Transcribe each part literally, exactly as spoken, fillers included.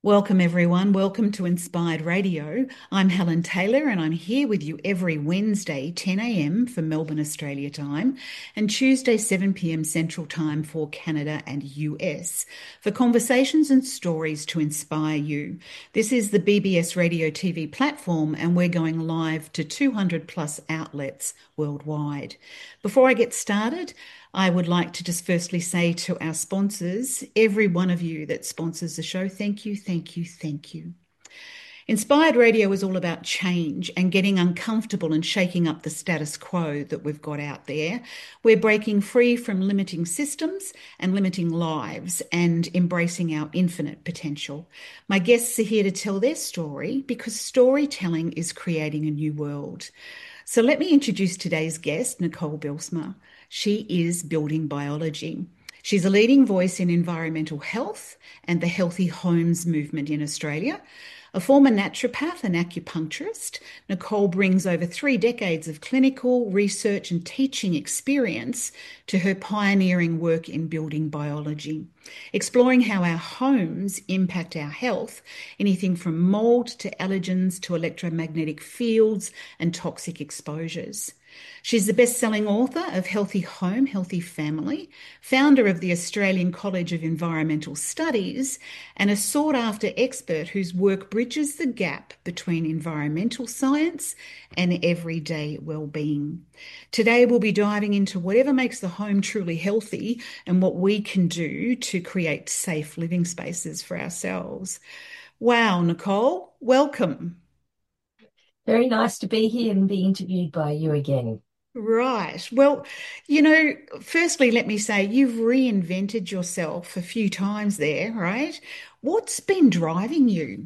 Welcome, everyone. Welcome to Inspired Radio. I'm Helen Taylor, and I'm here with you every Wednesday, ten a m for Melbourne, Australia time, and Tuesday, seven p m Central Time for Canada and U S, for conversations and stories to inspire you. This is the B B S Radio T V platform, and we're going live to two hundred plus outlets worldwide. Before I get started, I would like to just firstly say to our sponsors, every one of you that sponsors the show, thank you, thank you, thank you. Inspired Radio is all about change and getting uncomfortable and shaking up the status quo that we've got out there. We're breaking free from limiting systems and limiting lives and embracing our infinite potential. My guests are here to tell their story because storytelling is creating a new world. So let me introduce today's guest, Nicole Bijlsma. She is building biology. She's a leading voice in environmental health and the healthy homes movement in Australia. A former naturopath and acupuncturist, Nicole brings over three decades of clinical research and teaching experience to her pioneering work in building biology, exploring how our homes impact our health, anything from mold to allergens to electromagnetic fields and toxic exposures. She's the best-selling author of Healthy Home, Healthy Family, founder of the Australian College of Environmental Studies, and a sought-after expert whose work bridges the gap between environmental science and everyday well-being. Today, we'll be diving into whatever makes the home truly healthy and what we can do to create safe living spaces for ourselves. Wow, Nicole, welcome. Very nice to be here and be interviewed by you again. Right. Well, you know, firstly, let me say you've reinvented yourself a few times there, right? What's been driving you?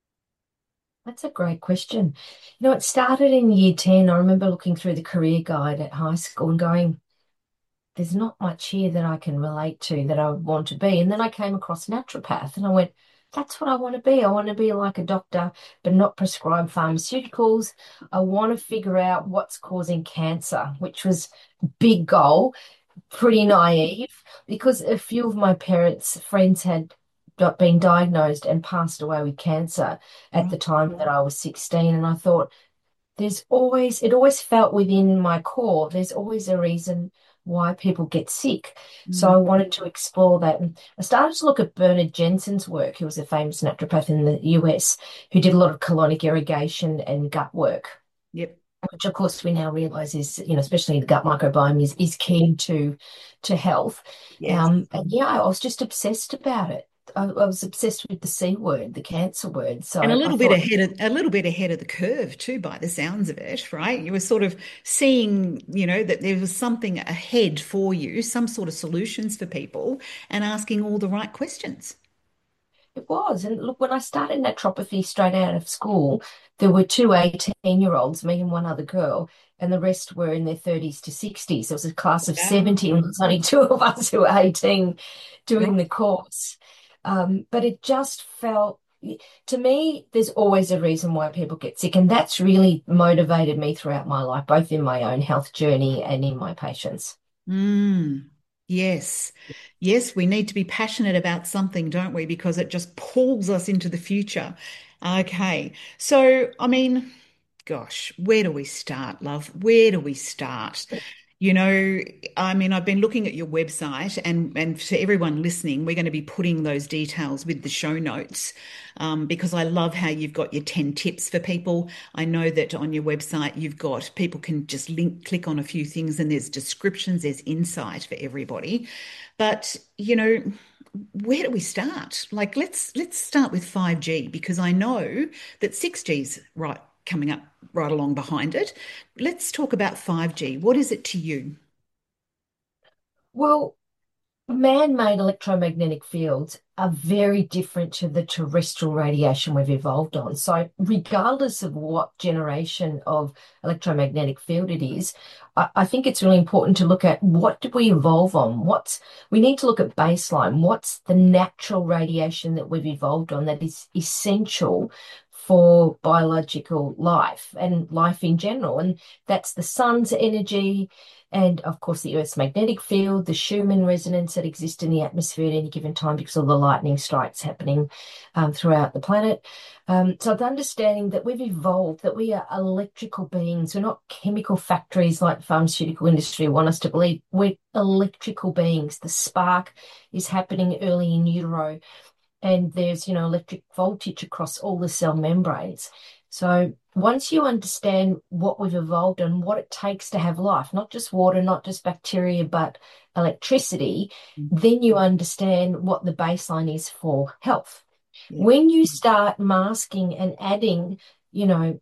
That's a great question. You know, it started in year ten. I remember looking through the career guide at high school and going, there's not much here that I can relate to that I would want to be. And then I came across naturopath and I went, that's what I want to be. I want to be like a doctor, but not prescribe pharmaceuticals. I want to figure out what's causing cancer, which was a big goal, pretty naive, because a few of my parents' friends had got- been diagnosed and passed away with cancer at Right. the time that I was sixteen. And I thought, there's always, it always felt within my core, there's always a reason why people get sick. So Mm. I wanted to explore that. And I started to look at Bernard Jensen's work, who was a famous naturopath in the U S, who did a lot of colonic irrigation and gut work, Yep. which of course we now realize is, you know, especially the gut microbiome is is key to to health. Yes. Um, and yeah, I was just obsessed about it. I, I was obsessed with the C word, the cancer word. So And a I, I little bit thought, ahead of a little bit ahead of the curve too, by the sounds of it, right? You were sort of seeing, you know, that there was something ahead for you, some sort of solutions for people, and asking all the right questions. it was. And look, when I started naturopathy straight out of school, there were two year olds, me and one other girl, and the rest were in their thirties to sixties. There was a class of Wow. seventy, and there was only two of us who were eighteen Right. doing the course. Um, but it just felt, to me, there's always a reason why people get sick. And that's really motivated me throughout my life, both in my own health journey and in my patients. Mm, yes. Yes, we need to be passionate about something, don't we? Because it just pulls us into the future. Okay. So, I mean, gosh, where do we start, love? Where do we start? You know, I mean, I've been looking at your website, and and to everyone listening, we're going to be putting those details with the show notes, um, because I love how you've got your ten tips for people. I know that on your website you've got people can just link, click on a few things, and there's descriptions, there's insight for everybody. But, you know, where do we start? Like, let's let's start with five G because I know that six G's right coming up right along behind it. Let's talk about five G. What is it to you? Well, man-made electromagnetic fields are very different to the terrestrial radiation we've evolved on. So regardless of what generation of electromagnetic field it is, I, I think it's really important to look at what did we evolve on? What's we need to look at baseline. What's the natural radiation that we've evolved on that is essential for biological life and life in general? And that's the sun's energy, and of course the Earth's magnetic field, the Schumann resonance that exists in the atmosphere at any given time because of the lightning strikes happening um, throughout the planet. Um, so the understanding that we've evolved, that we are electrical beings, we're not chemical factories like the pharmaceutical industry want us to believe. We're electrical beings. The spark is happening early in utero, and there's, you know, electric voltage across all the cell membranes. So once you understand what we've evolved and what it takes to have life, not just water, not just bacteria, but electricity, then you understand what the baseline is for health. Yeah. When you start masking and adding, you know,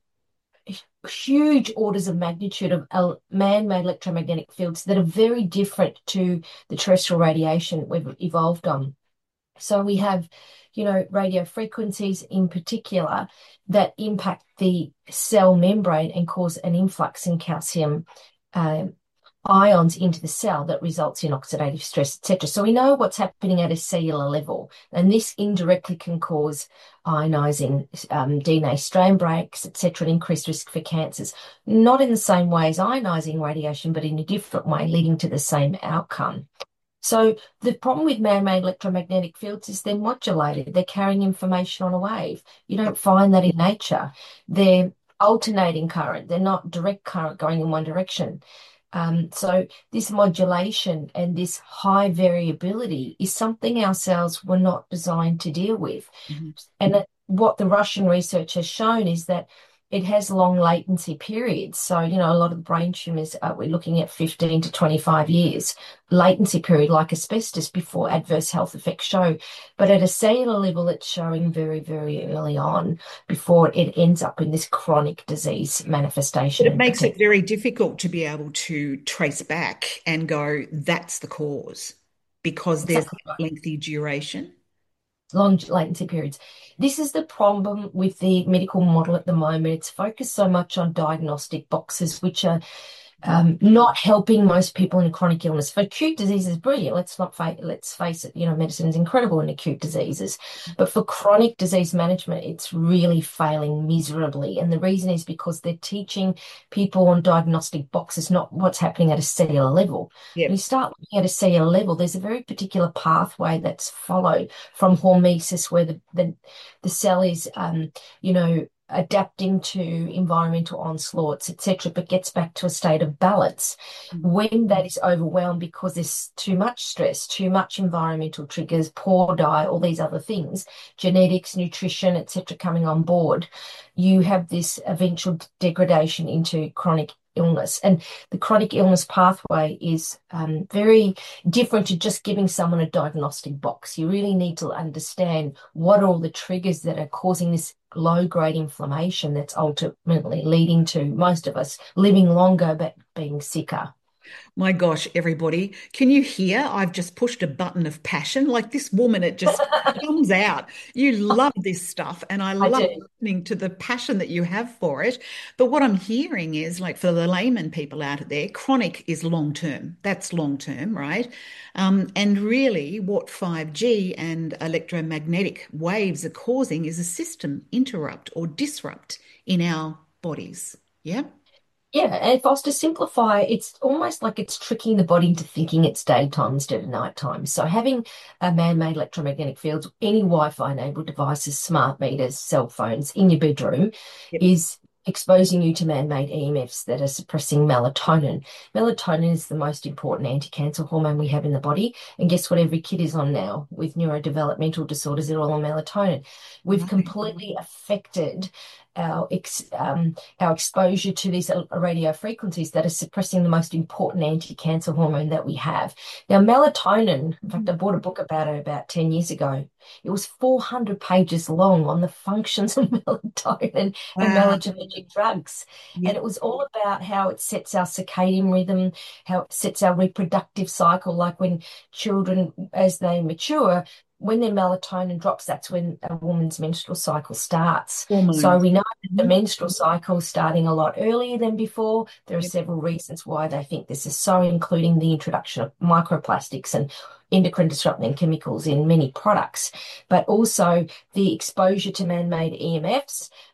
huge orders of magnitude of man-made electromagnetic fields that are very different to the terrestrial radiation we've evolved on. So we have, you know, radio frequencies in particular that impact the cell membrane and cause an influx in calcium um, ions into the cell that results in oxidative stress, et cetera. So we know what's happening at a cellular level, and this indirectly can cause ionizing um, D N A strand breaks, et cetera, and increased risk for cancers. Not in the same way as ionizing radiation, but in a different way, leading to the same outcome. So the problem with man-made electromagnetic fields is they're modulated. They're carrying information on a wave. You don't find that in nature. They're alternating current. They're not direct current going in one direction. Um, so this modulation and this high variability is something our cells were not designed to deal with. Mm-hmm. And that, what the Russian research has shown is that it has long latency periods. So, you know, a lot of the brain tumours, uh, we're looking at fifteen to twenty-five years latency period, like asbestos, before adverse health effects show. But at a cellular level, it's showing very, very early on before it ends up in this chronic disease manifestation. But it makes it very difficult to be able to trace back and go, that's the cause, because there's exactly. lengthy duration. Long latency periods. This is the problem with the medical model at the moment. It's focused so much on diagnostic boxes, which are um, not helping most people in chronic illness. For acute diseases, brilliant. Let's not fa- let's face it. You know, medicine is incredible in acute diseases, but for chronic disease management, it's really failing miserably. And the reason is because they're teaching people on diagnostic boxes, not what's happening at a cellular level. Yep. When you start looking at a cellular level, there's a very particular pathway that's followed from hormesis, where the the, the cell is, um, you know, adapting to environmental onslaughts, et cetera, but gets back to a state of balance. Mm-hmm. When that is overwhelmed because there's too much stress, too much environmental triggers, poor diet, all these other things, genetics, nutrition, et cetera, coming on board, you have this eventual degradation into chronic illness. And the chronic illness pathway is um, very different to just giving someone a diagnostic box. You really need to understand what are all the triggers that are causing this low-grade inflammation that's ultimately leading to most of us living longer but being sicker. My gosh, everybody, can you hear? I've just pushed a button of passion. Like this woman, it just comes out. You love this stuff, and I love I listening to the passion that you have for it. But what I'm hearing is, like, for the layman people out there, chronic is long-term. That's long-term, right? Um, and really what five G and electromagnetic waves are causing is a system interrupt or disrupt in our bodies. Yeah? Yeah, and if I was to simplify, it's almost like it's tricking the body into thinking it's daytime instead of nighttime. So having a man-made electromagnetic fields, any Wi-Fi enabled devices, smart meters, cell phones in your bedroom yep. is exposing you to man-made E M Fs that are suppressing melatonin. Melatonin is the most important anti-cancer hormone we have in the body. And guess what every kid is on now with neurodevelopmental disorders? They're all on melatonin. We've right. completely affected our ex, um, our exposure to these radio frequencies that are suppressing the most important anti-cancer hormone that we have. Now, melatonin, in fact, I bought a book about it about ten years ago. It was four hundred pages long on the functions of melatonin wow. and melatonergic drugs. Yeah. And it was all about how it sets our circadian rhythm, how it sets our reproductive cycle, like when children, as they mature, when their melatonin drops, that's when a woman's menstrual cycle starts. Hormones. So we know that the menstrual cycle is starting a lot earlier than before. There are yep. several reasons why they think this is so, including the introduction of microplastics and endocrine disrupting chemicals in many products, but also the exposure to man-made E M Fs,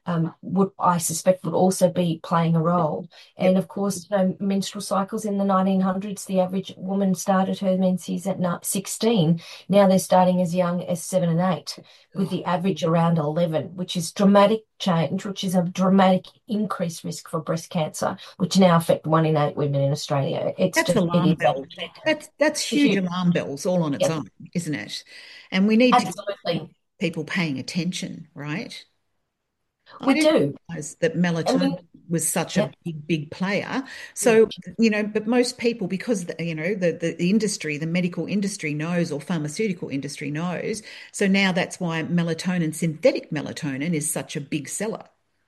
um, would I suspect would also be playing a role. Yep. And of course, you know, menstrual cycles in the nineteen hundreds, the average woman started her menses at ni- sixteen. Now they're starting as young as seven and eight, with Oh, the average around eleven, which is dramatic change, which is a dramatic increased risk for breast cancer, which now affect one in eight women in Australia. It's that's just, it alarm is that, bells. That's that's huge huge. alarm bells all on its Yeah, own, isn't it? And we need to get absolutely. people paying attention, right? I We didn't do. realize that I melatonin mean, was such a yeah. big, big player. So, you know, but most people, because, the, you know, the, the, the industry, the medical industry knows, or pharmaceutical industry knows. So now that's why melatonin, synthetic melatonin, is such a big seller.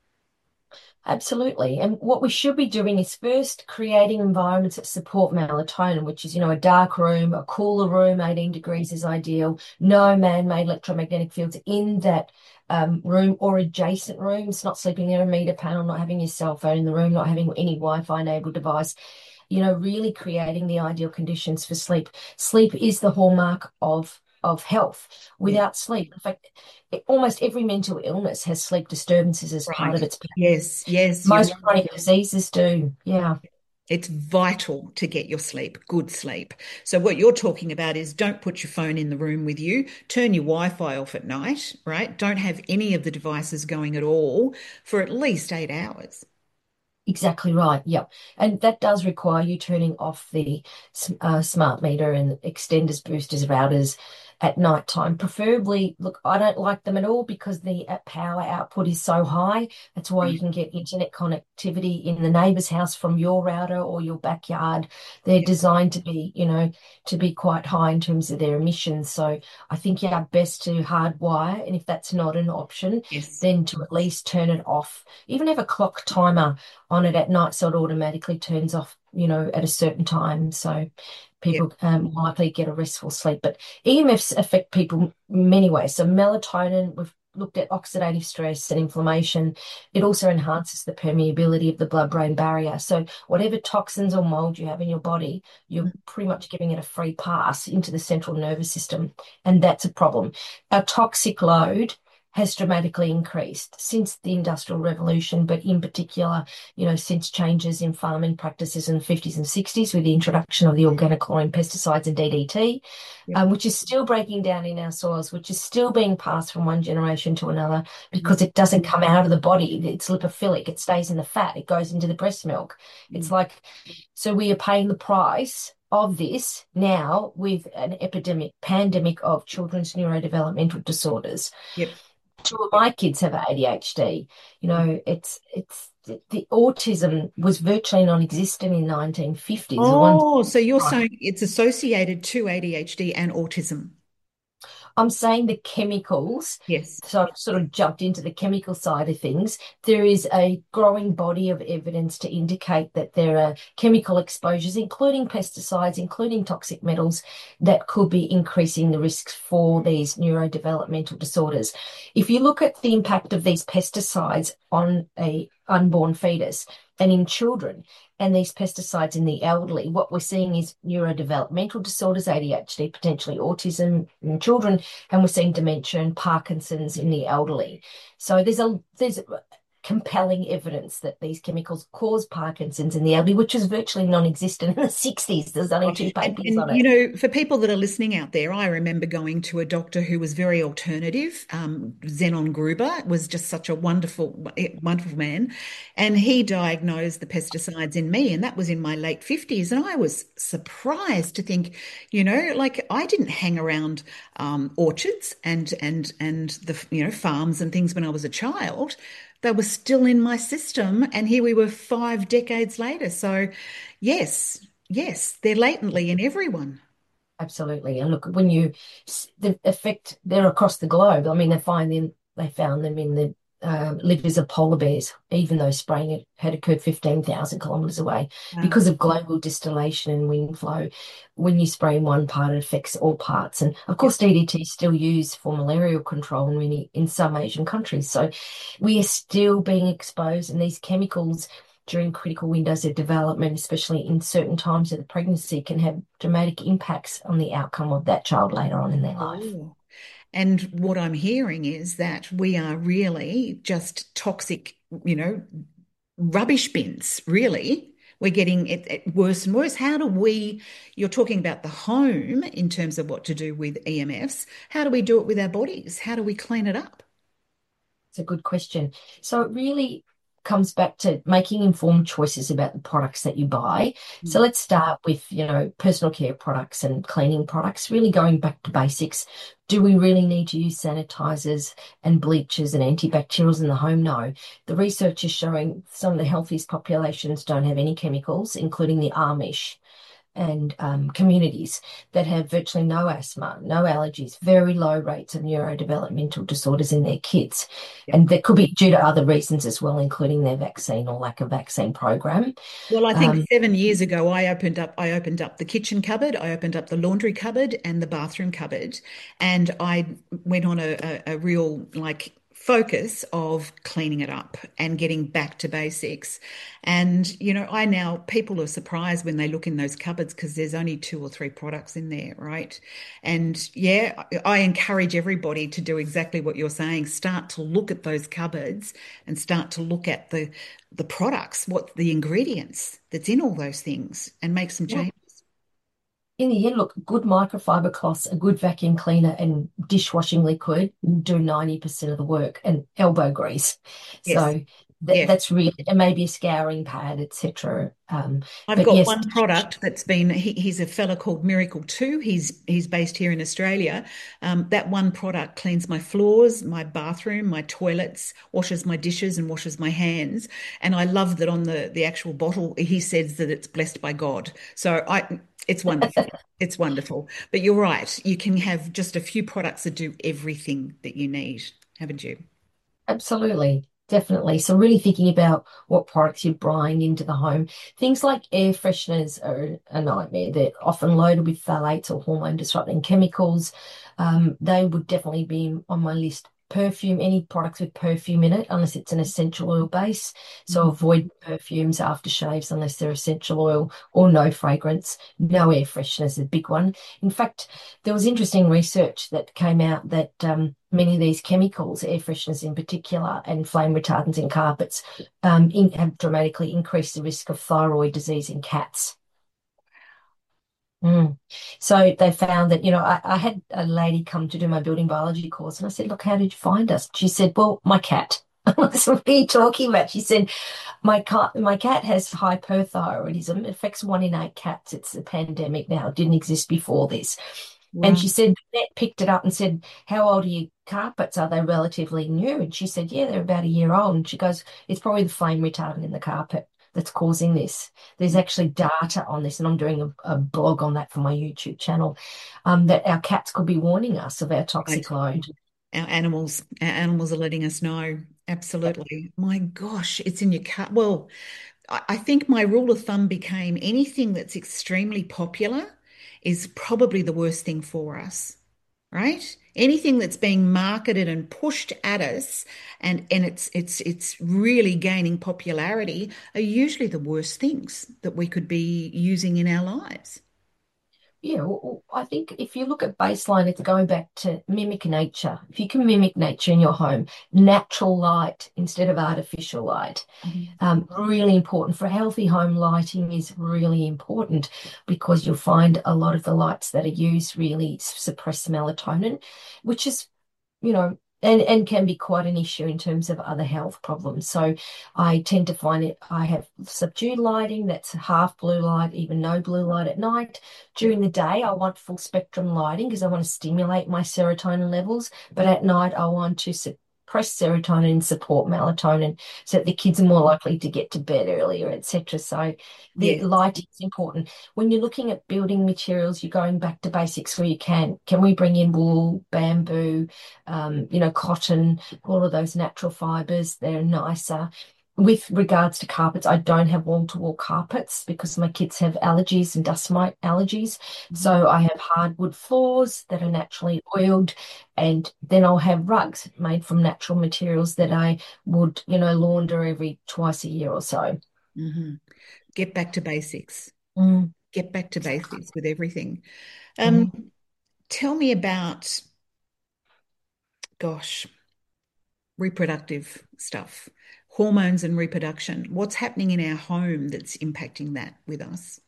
Absolutely. And what we should be doing is first creating environments that support melatonin, which is, you know, a dark room, a cooler room, eighteen degrees is ideal, no man-made electromagnetic fields in that um, room or adjacent rooms, not sleeping near a meter panel, not having your cell phone in the room, not having any Wi-Fi enabled device, you know, really creating the ideal conditions for sleep. Sleep is the hallmark of of health. Yeah. Without sleep, in fact, it, almost every mental illness has sleep disturbances as part Right. of its. Yes, yes, you're Most right. chronic diseases do. Yeah, It's vital to get your sleep, good sleep. So what you're talking about is don't put your phone in the room with you, turn your Wi-Fi off at night, right? Don't have any of the devices going at all for at least eight hours. exactly right. Yep. And that does require you turning off the uh, smart meter and extenders, boosters, routers at night time. Preferably, look, I don't like them at all because the uh, power output is so high. That's why you Right. can get internet connectivity in the neighbor's house from your router or your backyard. They're Yep. designed to be, you know, to be quite high in terms of their emissions. So I think you are best to hardwire. And if that's not an option, Yes. then to at least turn it off. Even have a clock timer on it at night so it automatically turns off, you know, at a certain time. So Yep. people um, likely get a restful sleep. But E M Fs affect people many ways. So melatonin, we've looked at oxidative stress and inflammation. It also enhances the permeability of the blood-brain barrier. So whatever toxins or mold you have in your body, you're pretty much giving it a free pass into the central nervous system. And that's a problem. Our toxic load has dramatically increased since the Industrial Revolution, but in particular, you know, since changes in farming practices in the fifties and sixties with the introduction of the organochlorine pesticides and D D T, Yep. um, which is still breaking down in our soils, which is still being passed from one generation to another Mhm. because it doesn't come out of the body. It's lipophilic. It stays in the fat. It goes into the breast milk. It's Mm. like, so we are paying the price of this now with an epidemic, pandemic of children's neurodevelopmental disorders. Yep. Two of my kids have A D H D. You know, it's it's the, the autism was virtually non-existent in nineteen fifties. The one Oh, so you're saying it's associated to A D H D and autism? I'm saying the chemicals, Yes. so I've sort of jumped into the chemical side of things. There is a growing body of evidence to indicate that there are chemical exposures, including pesticides, including toxic metals, that could be increasing the risks for these neurodevelopmental disorders. If you look at the impact of these pesticides on a unborn fetus and in children, and these pesticides in the elderly, what we're seeing is neurodevelopmental disorders, A D H D, potentially autism in children, and we're seeing dementia and Parkinson's in the elderly. So there's a there's compelling evidence that these chemicals cause Parkinson's in the elderly, which was virtually non-existent in the sixties. There's only two Gosh. And, papers and, on you it. know, for people that are listening out there, I remember going to a doctor who was very alternative. Um, Zenon Gruber was just such a wonderful, wonderful man. And he diagnosed the pesticides in me, and that was in my late fifties. And I was surprised to think, you know, like I didn't hang around um, orchards and and and the, you know, farms and things when I was a child. They were still in my system, and here we were five decades later. So, yes. Yes, they're latently in everyone. Absolutely. And look, when you the effect, they're across the globe. I mean, they find them, they found them in the um, livers of polar bears, even though spraying it had occurred fifteen thousand kilometres away Wow. because of global distillation and wind flow. When you spray in one part, it affects all parts. And of Yep. course, D D T is still used for malarial control in many, in some Asian countries. So we are still being exposed, and these chemicals during critical windows of development, especially in certain times of the pregnancy, can have dramatic impacts on the outcome of that child later on in their life. Oh. And what I'm hearing is that we are really just toxic, you know, rubbish bins, really. We're getting it, it worse and worse. How do we, you're talking about the home in terms of what to do with E M Fs. How do we do it with our bodies? How do we clean it up? It's a good question. So it really comes back to making informed choices about the products that you buy. So Mm. let's start with, you know, personal care products and cleaning products, really going back to basics. Do we really need to use sanitizers and bleachers and antibacterials in the home? No. The research is showing some of the healthiest populations don't have any chemicals, including the Amish and um, communities that have virtually no asthma, no allergies, very low rates of neurodevelopmental disorders in their kids. Yep. And that could be due to other reasons as well, including their vaccine or lack of vaccine program. Well, I think Um, seven years ago, I opened up, I opened up the kitchen cupboard, I opened up the laundry cupboard and the bathroom cupboard, and I went on a, a, a real like focus of cleaning it up and getting back to basics. And you know, I now people are surprised when they look in those cupboards because there's only two or three products in there, right? And yeah, I I encourage everybody to do exactly what you're saying. Start to look at those cupboards and start to look at the the products, what the ingredients that's in all those things, and make some yeah. changes. In the end, look, good microfiber cloths, a good vacuum cleaner, and dishwashing liquid do ninety percent of the work, and elbow grease. Yes, So that, yes. that's really, and maybe a scouring pad, et cetera. Um, I've but got yes, one product that's been, he, he's a fella called Miracle two. He's he's based here in Australia. Um, that one product cleans my floors, my bathroom, my toilets, washes my dishes and washes my hands. And I love that on the, the actual bottle, he says that it's blessed by God. So I, it's wonderful. It's wonderful. But you're right. You can have just a few products that do everything that you need, haven't you? absolutely, definitely. So really thinking about what products you're buying into the home. Things like air fresheners are a nightmare. They're often loaded with phthalates or hormone disrupting chemicals. Um, they would definitely be on my list. Perfume, any products with perfume in it, unless it's an essential oil base. So Mhm. avoid perfumes, aftershaves, unless they're essential oil, or no fragrance. No air fresheners is a big one. In fact, there was interesting research that came out that um, many of these chemicals, air fresheners in particular, and flame retardants in carpets, um, in, have dramatically increased the risk of thyroid disease in cats. Mm. So they found that, you know, I, I had a lady come to do my building biology course, and I said, "Look, how did you find us?" She said, "Well, my cat." I said, "What are you talking about?" She said, my cat, my cat has hypothyroidism. It affects one in eight cats. It's a pandemic now. It didn't exist before this. And Wow. she said, the vet picked it up and said, "How old are your carpets? Are they relatively new?" And she said, "Yeah, they're about a year old." And she goes, "It's probably the flame retardant in the carpet that's causing this." There's actually data on this, and I'm doing a, a blog on that for my YouTube channel, um, that our cats could be warning us of our Right. toxic load. Our animals, our animals are letting us know. Absolutely. My gosh, it's in your car. Well, I I think my rule of thumb became anything that's extremely popular is probably the worst thing for us, right? Anything that's being marketed and pushed at us and and it's it's it's really gaining popularity are usually the worst things that we could be using in our lives. Yeah, well, I think if you look at baseline, it's going back to mimic nature. If you can mimic nature in your home, natural light instead of artificial light, Mhm. um, really important for a healthy home. Lighting is really important because you'll find a lot of the lights that are used really suppress melatonin, which is, you know, and, and can be quite an issue in terms of other health problems. So I tend to find it, I have subdued lighting that's half blue light, even no blue light at night. Yeah. During the day, I want full spectrum lighting because I want to stimulate my serotonin levels. But at night, I want to suppress serotonin and support melatonin so that the kids are more likely to get to bed earlier, et cetera. So the Yes. lighting is important. When you're looking at building materials, you're going back to basics where you can. Can we bring in wool, bamboo, um, you know, cotton, all of those natural fibers? They're nicer. With regards to carpets, I don't have wall-to-wall carpets because my kids have allergies and dust mite allergies. Mhm. So I have hardwood floors that are naturally oiled, and then I'll have rugs made from natural materials that I would, you know, launder every twice a year or so. Mhm. Get back to basics. Mm, Get back to basics with everything. Um, mm. tell me about Gosh, reproductive stuff, hormones and reproduction. What's happening in our home that's impacting that with us?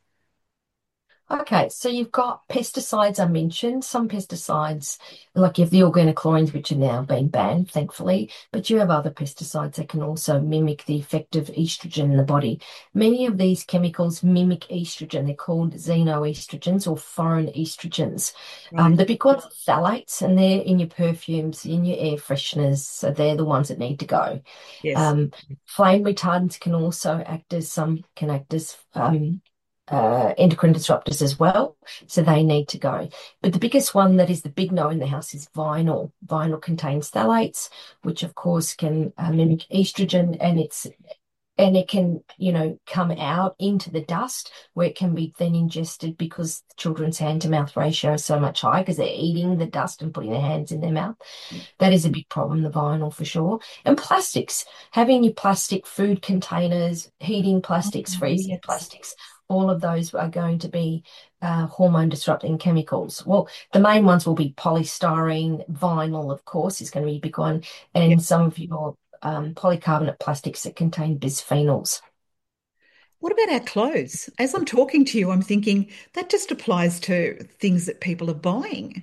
Okay, so you've got pesticides I mentioned. Some pesticides, like you have the organochlorines, which are now being banned, thankfully, but you have other pesticides that can also mimic the effect of estrogen in the body. Many of these chemicals mimic estrogen. They're called xenoestrogens or foreign estrogens. Um, Right. the big ones are phthalates, and they're in your perfumes, in your air fresheners, so they're the ones that need to go. Yes. Um, Flame retardants can also act as some can act as um, uh, endocrine disruptors as well, so they need to go. But the biggest one that is the big no in the house is vinyl. Vinyl contains phthalates, which of course can uh, mimic estrogen, and it's and it can, you know, come out into the dust where it can be then ingested because children's hand to mouth ratio is so much higher because they're eating the dust and putting their hands in their mouth. That is a big problem, the vinyl for sure. And plastics, having your plastic food containers, heating plastics, Oh, freezing yes. plastics, all of those are going to be uh, hormone disrupting chemicals. Well, the main ones will be polystyrene, vinyl, of course, is going to be a big one, Yeah. and some of your um, polycarbonate plastics that contain bisphenols. What about our clothes? As I'm talking to you, I'm thinking that just applies to things that people are buying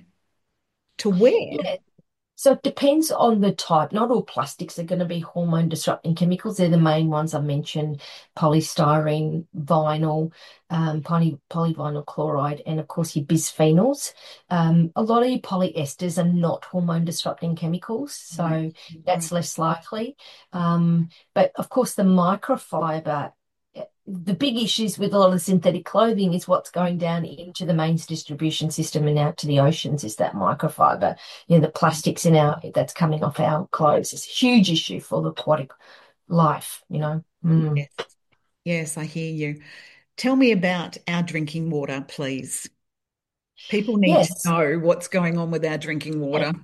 to wear. Yeah, so it depends on the type. Not all plastics are going to be hormone disrupting chemicals. They're the main ones I mentioned: polystyrene, vinyl, um, poly, polyvinyl chloride, and of course your bisphenols. Um, a lot of your polyesters are not hormone disrupting chemicals, Right. so Right. that's less likely. Um, but of course, the microfiber. The big issues with a lot of synthetic clothing is what's going down into the mains distribution system and out to the oceans is that microfiber. You know, the plastics in our that's coming off our clothes is a huge issue for the aquatic life, you know. Mm. Yes. Yes, I hear you. Tell me about our drinking water, please. People need to Yes. know what's going on with our drinking Yeah. water.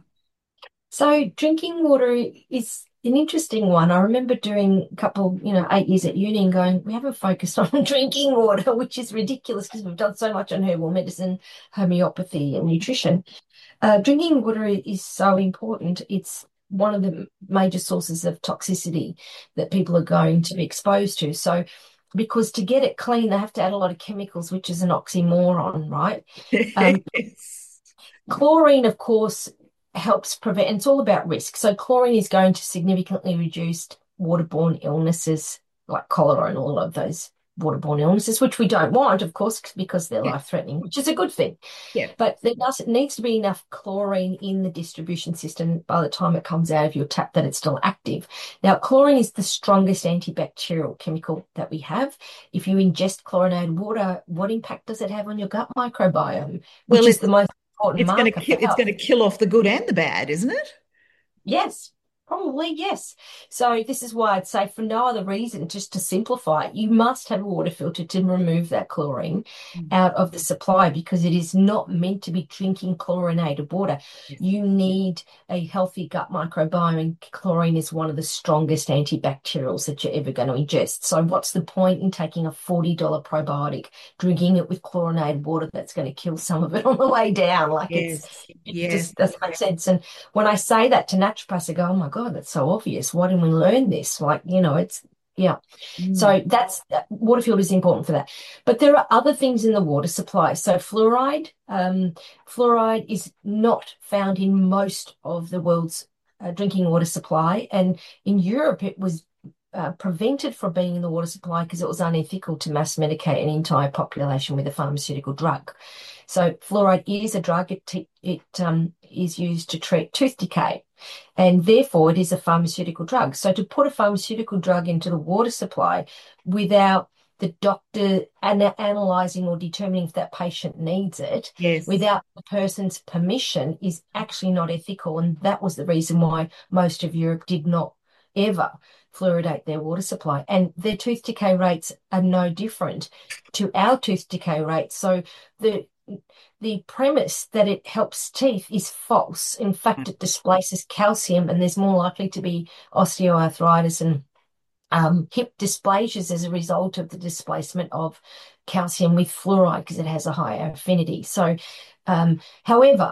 So drinking water is an interesting one. I remember doing a couple, you know, eight years at uni and going, we haven't focused on drinking water, which is ridiculous because we've done so much on herbal medicine, homeopathy, and nutrition. Uh, drinking water is so important. It's one of the major sources of toxicity that people are going to be exposed to. So, because to get it clean, they have to add a lot of chemicals, which is an oxymoron, right? Um, Yes. Chlorine, of course, helps prevent, and it's all about risk. So, chlorine is going to significantly reduce waterborne illnesses like cholera and all of those waterborne illnesses, which we don't want, of course, because they're Yeah. life-threatening, which is a good thing. Yeah. But there does, it needs to be enough chlorine in the distribution system by the time it comes out of your tap that it's still active. Now, chlorine is the strongest antibacterial chemical that we have. If you ingest chlorinated water, what impact does it have on your gut microbiome, Well, which is it's the most important it's going to marker kill for it's going to health? kill off the good and the bad, isn't it? Yes, probably yes. So this is why I'd say for no other reason, just to simplify it, you must have a water filter to remove that chlorine Mm. out of the supply because it is not meant to be drinking chlorinated water. Yes. You need a healthy gut microbiome, and chlorine is one of the strongest antibacterials that you're ever going to ingest. So what's the point in taking a forty dollars probiotic, drinking it with chlorinated water that's going to kill some of it on the way down? Like it's Yes. it Yes. just doesn't make sense. And when I say that to naturopaths, I go, oh my God, that's so obvious. Why didn't we learn this? Like, you know, it's, yeah. Mm. So that's, that, water filter is important for that. But there are other things in the water supply. So fluoride, um, fluoride is not found in most of the world's uh, drinking water supply. And in Europe, it was uh, prevented from being in the water supply because it was unethical to mass medicate an entire population with a pharmaceutical drug. So fluoride is a drug. It, it um, is used to treat tooth decay, and therefore it is a pharmaceutical drug. So to put a pharmaceutical drug into the water supply without the doctor ana analyzing or determining if that patient needs it, Yes. without the person's permission, is actually not ethical. And that was the reason why most of Europe did not ever fluoridate their water supply. And their tooth decay rates are no different to our tooth decay rates. So the the premise that it helps teeth is false. In fact, it displaces calcium, and there's more likely to be osteoarthritis and um, hip dysplasias as a result of the displacement of calcium with fluoride because it has a higher affinity. So, um, however,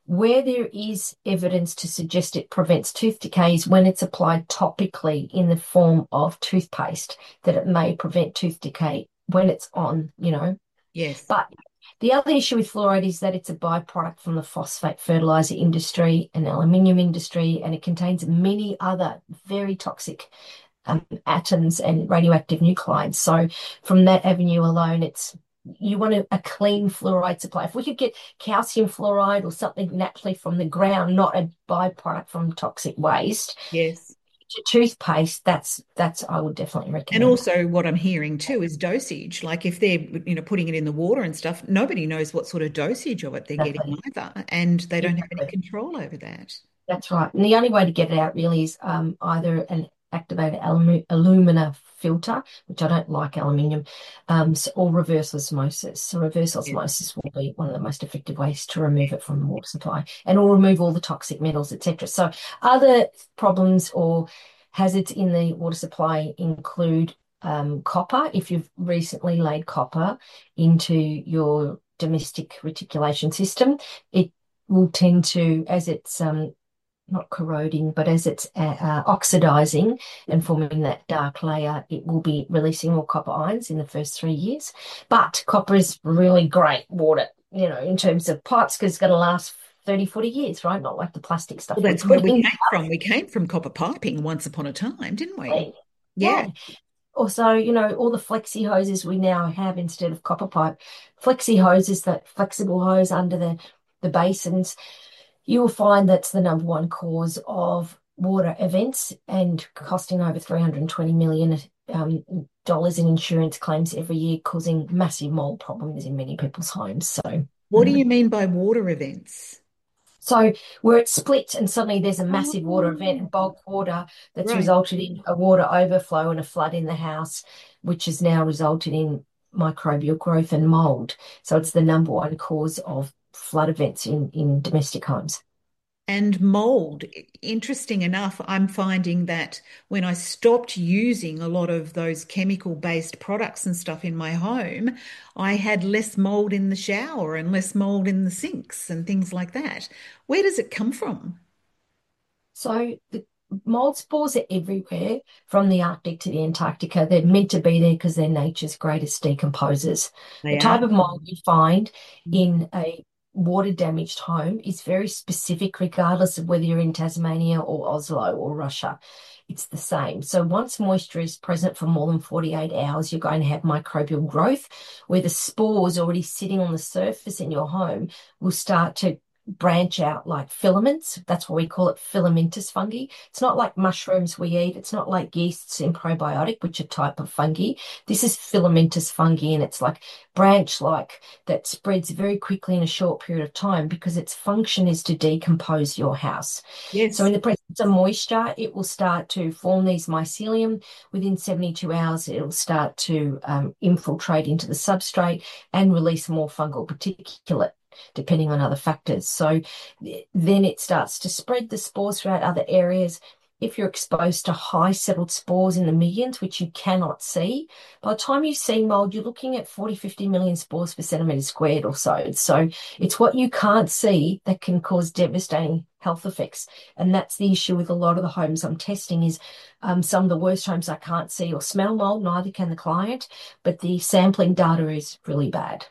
Where there is evidence to suggest it prevents tooth decay is when it's applied topically in the form of toothpaste, that it may prevent tooth decay when it's on, you know. Yes. But the other issue with fluoride is that it's a byproduct from the phosphate fertilizer industry and aluminium industry, and it contains many other very toxic um, atoms and radioactive nuclides. So from that avenue alone, it's you want a, a clean fluoride supply. If we could get calcium fluoride or something naturally from the ground, not a byproduct from toxic waste, Yes. to toothpaste, that's that's I would definitely And recommend. also what I'm hearing too is dosage. Like if they're, you know, putting it in the water and stuff, nobody knows what sort of dosage of it they're getting Exactly. either, and they don't have any Exactly. control over that. That's right. And the only way to get it out really is um, either an activated alum alumina filter, which I don't like aluminium, um, s- or reverse osmosis. So reverse Yes. osmosis will be one of the most effective ways to remove it from the water supply, and will remove all the toxic metals, et cetera. So other problems or hazards in the water supply include um, copper. If you've recently laid copper into your domestic reticulation system, it will tend to, as it's um, not corroding, but as it's uh, uh, oxidizing and forming that dark layer, it will be releasing more copper ions in the first three years. But copper is really great water, you know, in terms of pipes, because it's going to last thirty, forty years, right? Not like the plastic Well, stuff we that's where put we in. came from. We came from copper piping once upon a time, didn't we? Yeah. Yeah. Also, you know, all the flexi hoses we now have instead of copper pipe. Flexi hoses, that flexible hose under the, the basins, you will find that's the number one cause of water events and costing over three hundred twenty million um, dollars in insurance claims every year, causing massive mold problems in many people's homes. So, What do mm. you mean by water events? So where it splits and suddenly there's a massive water event Oh, and bulk water that's right. resulted in a water overflow and a flood in the house, which has now resulted in microbial growth and mold. So it's the number one cause of flood events in, in domestic homes. And mold. Interesting enough, I'm finding that when I stopped using a lot of those chemical-based products and stuff in my home, I had less mold in the shower and less mold in the sinks and things like that. Where does it come from? So the mold spores are everywhere from the Arctic to the Antarctica. They're meant to be there because they're nature's greatest decomposers. The They are. type of mold you find in a water damaged home is very specific, regardless of whether you're in Tasmania or Oslo or Russia. It's the same. So once moisture is present for more than forty-eight hours, you're going to have microbial growth where the spores already sitting on the surface in your home will start to branch out like filaments. That's why we call it filamentous fungi. It's not like mushrooms we eat. It's not like yeasts in probiotic, which are type of fungi. This is filamentous fungi, and it's like branch-like that spreads very quickly in a short period of time because its function is to decompose your house. So Yes. in the presence of moisture, it will start to form these mycelium. Within seventy-two hours, it will start to um, infiltrate into the substrate and release more fungal particulate, depending on other factors. So then it starts to spread the spores throughout other areas. If you're exposed to high settled spores in the millions, which you cannot see, by the time you see mold, you're looking at forty, fifty million spores per centimetre squared or so. So it's what you can't see that can cause devastating health effects. And that's the issue with a lot of the homes I'm testing is um, some of the worst homes I can't see or smell mold, neither can the client, but the sampling data is really bad.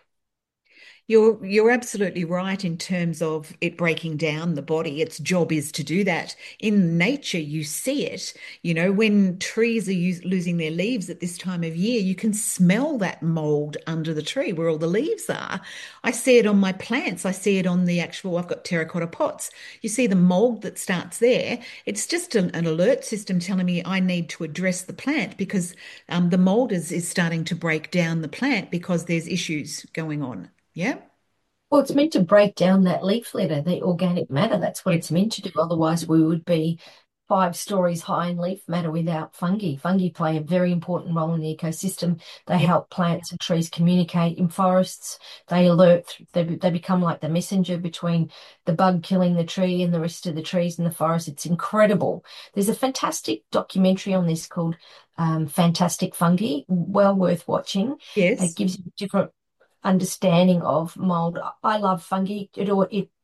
You're you're absolutely right in terms of it breaking down the body. Its job is to do that. In nature, you see it. You know, when trees are us losing their leaves at this time of year, you can smell that mold under the tree where all the leaves are. I see it on my plants. I see it on the actual, I've got terracotta pots. You see the mold that starts there. It's just an, an alert system telling me I need to address the plant because um, the mold is, is starting to break down the plant because there's issues going on. Yeah. Well, it's meant to break down that leaf litter, the organic matter. That's what Yes. it's meant to do. Otherwise, we would be five stories high in leaf matter without fungi. Fungi play a very important role in the ecosystem. They Yeah. help plants and trees communicate in forests. They alert, they, they become like the messenger between the bug killing the tree and the rest of the trees in the forest. It's incredible. There's a fantastic documentary on this called um, Fantastic Fungi, well worth watching. It Yes. gives you different understanding of mold. I love fungi. It, it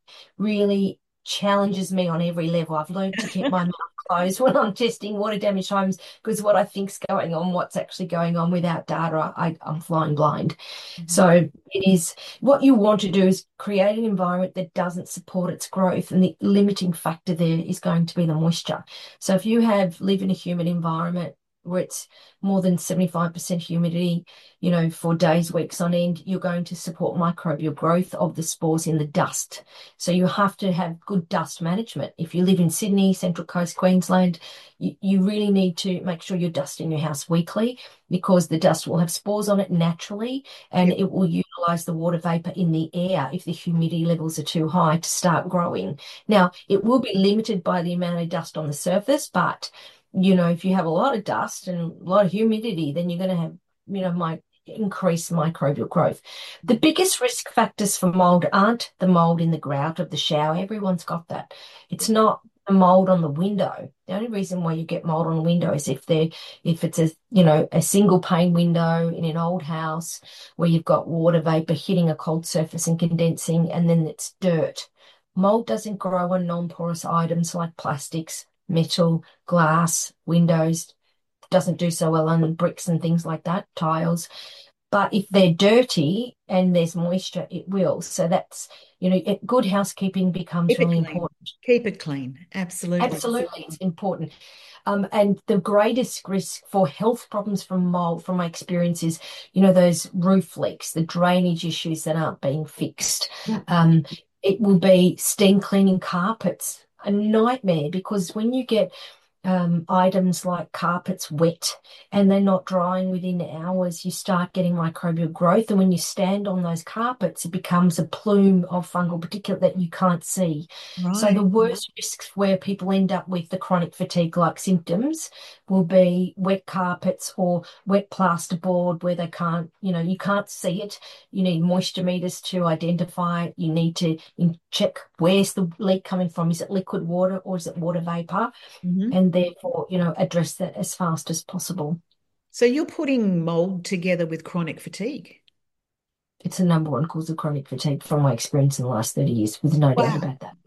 really challenges me on every level. I've learned to keep my mouth closed when I'm testing water damage times because what I think's going on, what's actually going on without data, I, I'm flying blind. Mhm. So it is what you want to do is create an environment that doesn't support its growth, and the limiting factor there is going to be the moisture. So if you have live in a humid environment where it's more than seventy-five percent humidity, you know, for days, weeks on end, you're going to support microbial growth of the spores in the dust. So you have to have good dust management. If you live in Sydney, Central Coast, Queensland, you, you really need to make sure you're dusting your house weekly, because the dust will have spores on it naturally, and Yep. it will utilize the water vapor in the air if the humidity levels are too high to start growing. Now, it will be limited by the amount of dust on the surface, but you know, if you have a lot of dust and a lot of humidity, then you're going to have, you know, might increase microbial growth. The biggest risk factors for mold aren't the mold in the grout of the shower. Everyone's got that. It's not the mold on the window. The only reason why you get mold on the window is if they if it's a, you know, a single pane window in an old house where you've got water vapor hitting a cold surface and condensing, and then it's dirt. Mold doesn't grow on non-porous items like plastics, metal, glass, windows. Doesn't do so well on bricks and things like that, tiles. But if they're dirty and there's moisture, it will. So that's, you know, it, good housekeeping becomes Keep it really clean. important. Keep it clean. Absolutely. Absolutely, it's important. Um, and the greatest risk for health problems from mold, from my experience, is, you know, those roof leaks, the drainage issues that aren't being fixed. Um, it will be steam cleaning carpets, a nightmare, because when you get um, items like carpets wet and they're not drying within hours, you start getting microbial growth. And when you stand on those carpets, it becomes a plume of fungal particulate that you can't see. So the Right. worst risks where people end up with the chronic fatigue-like symptoms will be wet carpets or wet plasterboard where they can't, you know, you can't see it. You need moisture meters to identify it. You need to in- check where's the leak coming from. Is it liquid water or is it water vapor? Mhm. And therefore, you know, address that as fast as possible. So you're putting mold together with chronic fatigue. It's the number one cause of chronic fatigue from my experience in the last thirty years, with no doubt Wow. about that.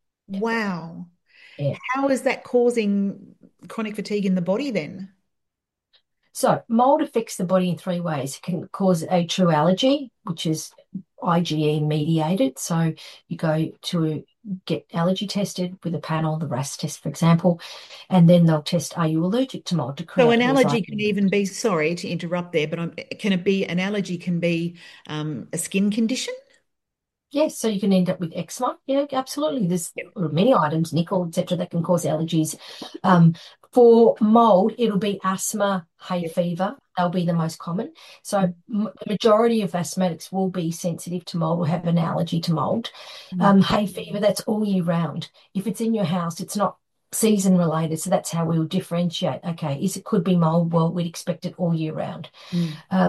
Wow. Yeah. How is that causing chronic fatigue in the body then? So mold affects the body in three ways. It can cause a true allergy, which is IgE mediated. So you go to get allergy tested with a panel, the R A S test, for example, and then they'll test, are you allergic to mold, to So create an these allergy can items. even be, sorry to interrupt there, but I'm, can it be an allergy can be um, a skin condition? Yes, so you can end up with eczema. Yeah, absolutely. There's Yep. many items, nickel, et cetera, that can cause allergies. Um, for mold, it'll be asthma, hay Yep. fever. They'll be the most common. So m the majority of asthmatics will be sensitive to mold or have an allergy to mold. Mm. Um, hay fever, that's all year round. If it's in your house, it's not season related. So that's how we'll differentiate. Okay, is it could be mold? Well, we'd expect it all year round. Mm. Um,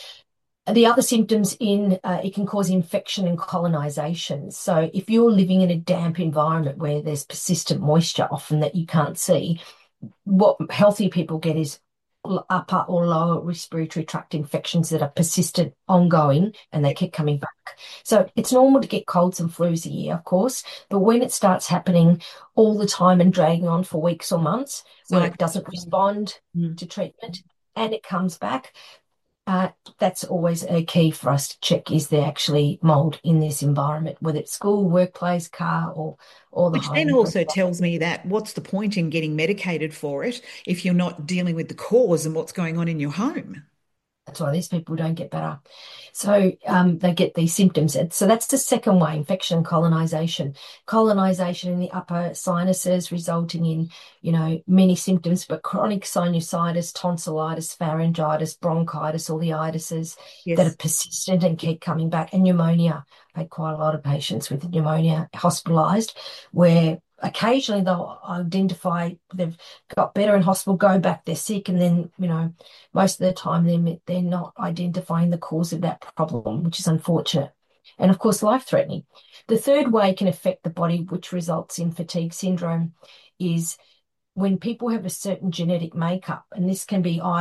the other symptoms in uh, it can cause infection and colonization. So if you're living in a damp environment where there's persistent moisture, often that you can't see, what healthy people get is upper or lower respiratory tract infections that are persistent, ongoing, and they Yep. keep coming back. So it's normal to get colds and flus a year, of course, but when it starts happening all the time and dragging on for weeks or months, where Cycle. it doesn't respond Mm. to treatment and it comes back, uh, that's always a key for us to check, is there actually mold in this environment, whether it's school, workplace, car, or or the Which then home. also tells me that what's the point in getting medicated for it if you're not dealing with the cause and what's going on in your home? That's why these people don't get better. So um, they get these symptoms. And so that's the second way, infection, colonization. Colonization in the upper sinuses resulting in, you know, many symptoms, but chronic sinusitis, tonsillitis, pharyngitis, bronchitis, all the itises that are Yes. persistent and keep coming back, and pneumonia. I had quite a lot of patients with pneumonia hospitalized where occasionally they'll identify they've got better in hospital, go back, they're sick, and then, you know, most of the time they're, they're not identifying the cause of that problem, which is unfortunate. And of course, life-threatening. The third way it can affect the body, which results in fatigue syndrome, is when people have a certain genetic makeup, and this can be either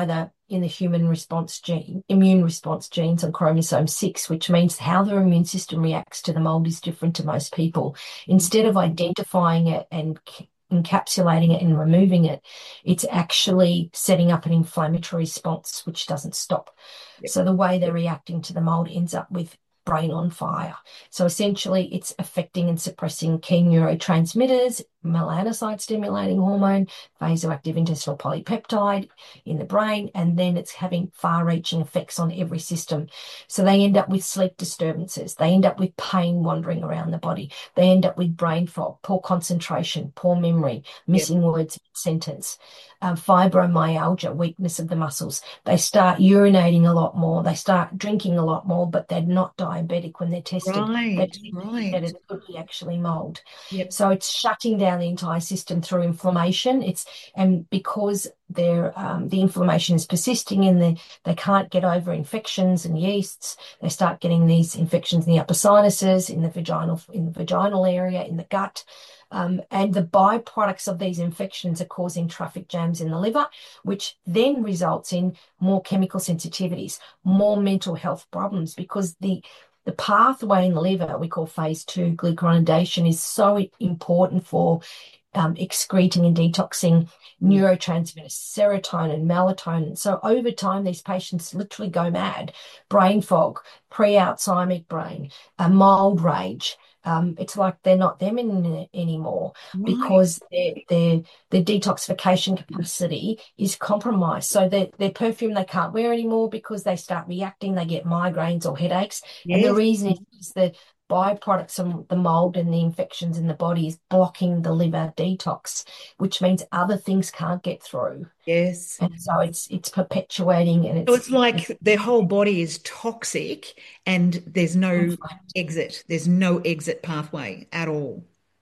in the human response gene, immune response genes on chromosome six, which means how their immune system reacts to the mold is different to most people. Instead of identifying it and encapsulating it and removing it, it's actually setting up an inflammatory response, which doesn't stop. Yep. So the way they're reacting to the mold ends up with brain on fire. So essentially it's affecting and suppressing key neurotransmitters, melanocyte stimulating hormone, vasoactive intestinal polypeptide in the brain, and then it's having far-reaching effects on every system. So they end up with sleep disturbances. They end up with pain wandering around the body. They end up with brain fog, poor concentration, poor memory, missing yep. words in a sentence, uh, fibromyalgia, weakness of the muscles. They start urinating a lot more. They start drinking a lot more, but they're not diabetic when they're tested. Right, they right. That it could be actually mold. Yep. So it's shutting down the entire system through inflammation. It's and because they're um, the inflammation is persisting in the they can't get over infections and yeasts. They start getting these infections in the upper sinuses, in the vaginal in the vaginal area, in the gut. Um, and the byproducts of these infections are causing traffic jams in the liver, which then results in more chemical sensitivities, more mental health problems, because the the pathway in the liver we call phase two glucuronidation is so important for um, excreting and detoxing neurotransmitters, serotonin, melatonin. So over time, these patients literally go mad. Brain fog, pre-Alzheimer's brain, a mild rage. Um, it's like they're not them in, anymore Right. because their, their their detoxification capacity is compromised. So their, their perfume they can't wear anymore because they start reacting. They get migraines or headaches. Yes. And the reason is, is the byproducts of the mold and the infections in the body is blocking the liver detox, which means other things can't get through. Yes. And so it's it's perpetuating and it's So it's like it's, their whole body is toxic and there's no exit. There's no exit pathway at all.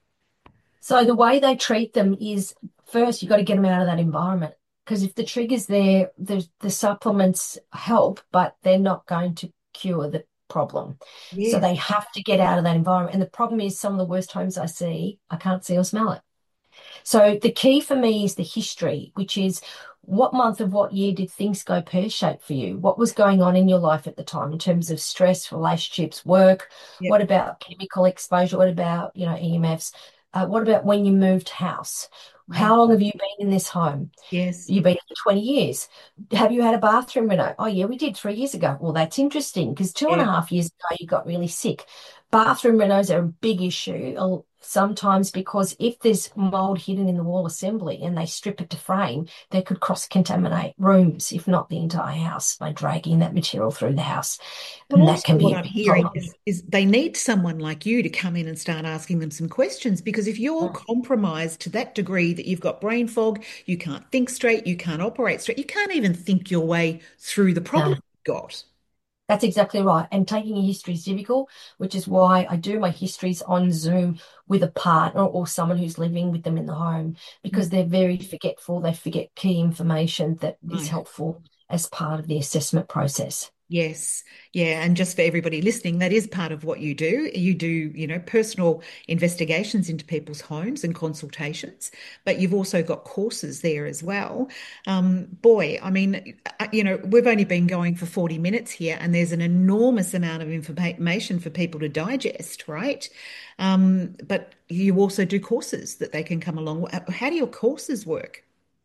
So the way they treat them is first you've got to get them out of that environment, because if the trigger's there, the, the supplements help, but they're not going to cure the problem. Yes. So they have to get out of that environment. And the problem is some of the worst homes I see, I can't see or smell it. So the key for me is the history, which is what month of what year did things go pear-shaped for you? What was going on in your life at the time in terms of stress, relationships, work? Yep. What about chemical exposure? What about, you know, E M Fs? Uh, what about when you moved house? How long have you been in this home? Yes. You've been here twenty years. Have you had a bathroom reno? Oh, yeah, we did three years ago. Well, that's interesting because two yeah. and a half years ago you got really sick. Bathroom renos are a big issue sometimes because if there's mold hidden in the wall assembly and they strip it to frame, they could cross-contaminate rooms, if not the entire house, by dragging that material through the house. And, and that can be what I'm hearing is, is they need someone like you to come in and start asking them some questions, because if you're mm. compromised to that degree that you've got brain fog, you can't think straight, you can't operate straight, you can't even think your way through the problem no. you've got. That's exactly right. And taking a history is difficult, which is why I do my histories on Zoom with a partner or someone who's living with them in the home, because they're very forgetful. They forget key information that right. is helpful as part of the assessment process. Yes. Yeah. And just for everybody listening, that is part of what you do. You do, you know, personal investigations into people's homes and consultations, but you've also got courses there as well. Um, boy, I mean, you know, we've only been going for forty minutes here and there's an enormous amount of information for people to digest, right? Um, but you also do courses that they can come along. How do your courses work?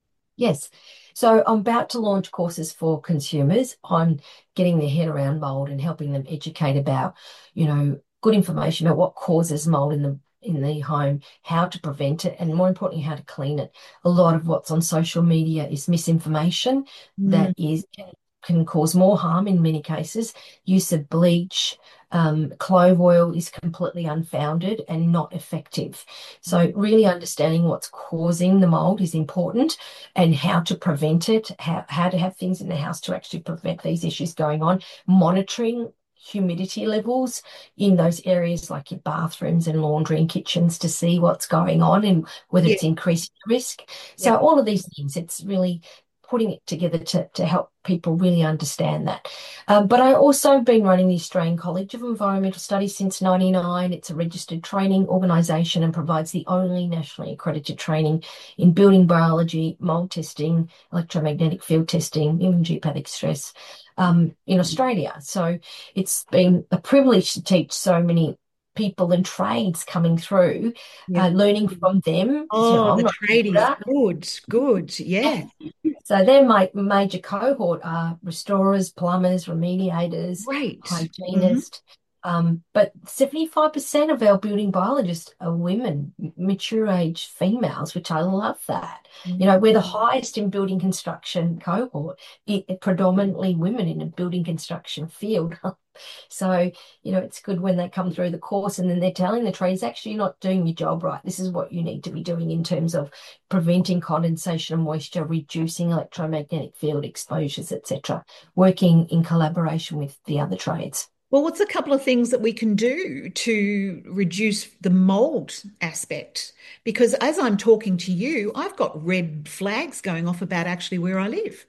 Yes. So I'm about to launch courses for consumers on getting their head around mold and helping them educate about, you know, good information about what causes mold in the in the home, how to prevent it, and more importantly, how to clean it. A lot of what's on social media is misinformation mm. that is can cause more harm in many cases. Use of bleach, um, clove oil is completely unfounded and not effective. So really understanding what's causing the mold is important, and how to prevent it, how, how to have things in the house to actually prevent these issues going on, monitoring humidity levels in those areas like your bathrooms and laundry and kitchens to see what's going on and whether yeah. it's increasing risk. So yeah. all of these things, it's really putting it together to, to help people really understand that. Um, but I also been running the Australian College of Environmental Studies since ninety-nine. It's a registered training organisation and provides the only nationally accredited training in building biology, mold testing, electromagnetic field testing, even geopathic stress um, in Australia. So it's been a privilege to teach so many people and trades coming through, uh, Yep. learning from them. Because, you know, Oh, I'm the not a tradies. builder. Good, good. Yeah. So their ma major cohort are restorers, plumbers, remediators, Great. Hmm. hygienists. Um, but seventy-five percent of our building biologists are women, m- mature age females, which I love that. You know, we're the highest in building construction cohort, it, it predominantly women in a building construction field. So, you know, it's good when they come through the course and then they're telling the trades, actually, you're not doing your job right. This is what you need to be doing in terms of preventing condensation and moisture, reducing electromagnetic field exposures, et cetera, working in collaboration with the other trades. Well, what's a couple of things that we can do to reduce the mold aspect? Because as I'm talking to you, I've got red flags going off about actually where I live.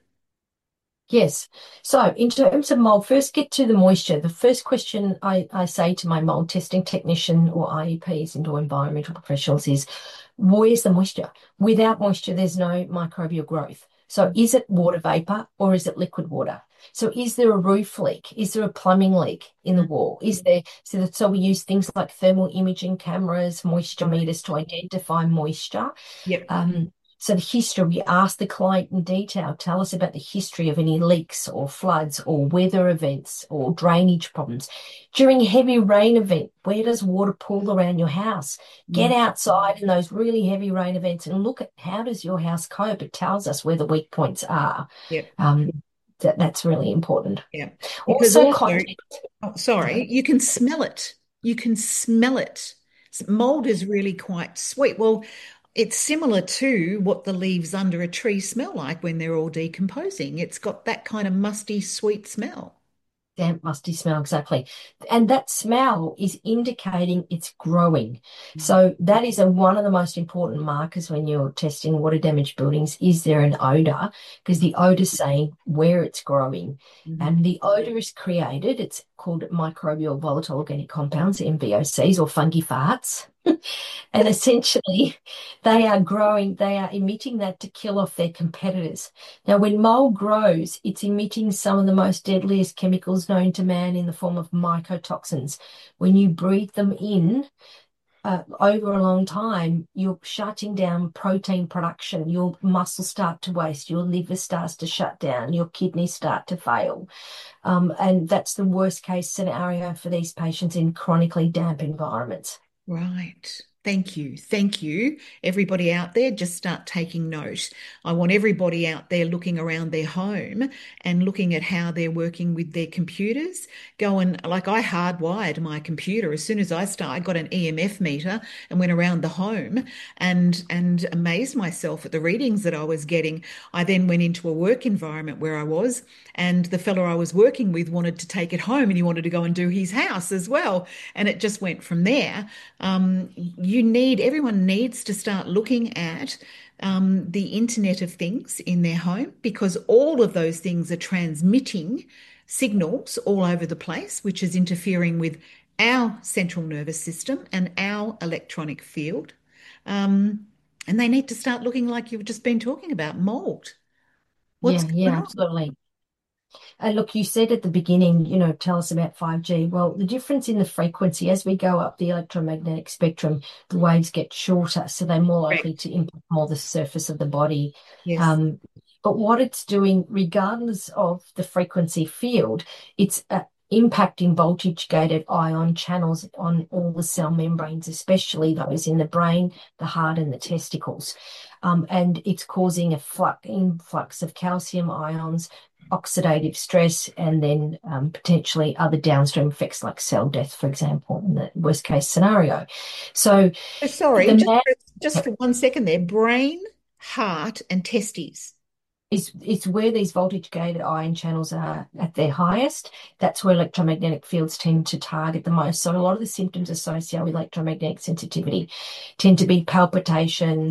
Yes. So in terms of mold, first get to the moisture. The first question I, I say to my mold testing technician or I E Ps, indoor environmental professionals, is where's the moisture? Without moisture, there's no microbial growth. So is it water vapor or is it liquid water? So is there a roof leak? Is there a plumbing leak in the wall? Is there, so, that, so we use things like thermal imaging cameras, moisture Right. meters to identify moisture. Yep. Um, so the history, we ask the client in detail, tell us about the history of any leaks or floods or weather events or drainage problems. During a heavy rain event, where does water pool around your house? Get Mm. outside in those really heavy rain events and look at how does your house cope. It tells us where the weak points are. Yep. Um, that, that's really important. Yeah. Because Also, also, contact. oh, sorry, you can smell it. You can smell it. S- Mold is really quite sweet. Well, it's similar to what the leaves under a tree smell like when they're all decomposing. It's got that kind of musty, sweet smell. Damp, musty smell, exactly. And that smell is indicating it's growing. So that is a, one of the most important markers when you're testing water damaged buildings. Is there an odor? Because the odor is saying where it's growing. Mhm. And the odor is created, it's called microbial volatile organic compounds, M V O Cs, or fungi farts. And essentially, they are growing, they are emitting that to kill off their competitors. Now, when mold grows, it's emitting some of the most deadliest chemicals known to man in the form of mycotoxins. When you breathe them in, uh, over a long time, you're shutting down protein production. Your muscles start to waste. Your liver starts to shut down. Your kidneys start to fail. Um, and that's the worst case scenario for these patients in chronically damp environments. Right. Thank you. Thank you. Everybody out there, just start taking note. I want everybody out there looking around their home and looking at how they're working with their computers. Go and, like, I hardwired my computer as soon as I started. I got an E M F meter and went around the home and and amazed myself at the readings that I was getting. I then went into a work environment where I was, and the fellow I was working with wanted to take it home and he wanted to go and do his house as well. And it just went from there. Um, you need, everyone needs to start looking at um, the Internet of Things in their home because all of those things are transmitting signals all over the place, which is interfering with our central nervous system and our electronic field. Um, and they need to start looking like you've just been talking about mold. What's Yeah, going yeah, on? absolutely. And look, you said at the beginning, you know, tell us about five G. Well, the difference in the frequency as we go up the electromagnetic spectrum, the waves get shorter, so they're more likely Correct. to impact more the surface of the body. Yes. Um, but what it's doing, regardless of the frequency field, it's uh, impacting voltage gated ion channels on all the cell membranes, especially those in the brain, the heart, and the testicles. Um, and it's causing a flux, influx of calcium ions, oxidative stress, and then um, potentially other downstream effects like cell death, for example, in the worst case scenario. So So sorry, the just man for, just for one second there. Brain, heart, and testes. is it's where these voltage gated ion channels are at their highest. That's where electromagnetic fields tend to target the most. So a lot of the symptoms associated with electromagnetic sensitivity tend to be palpitations,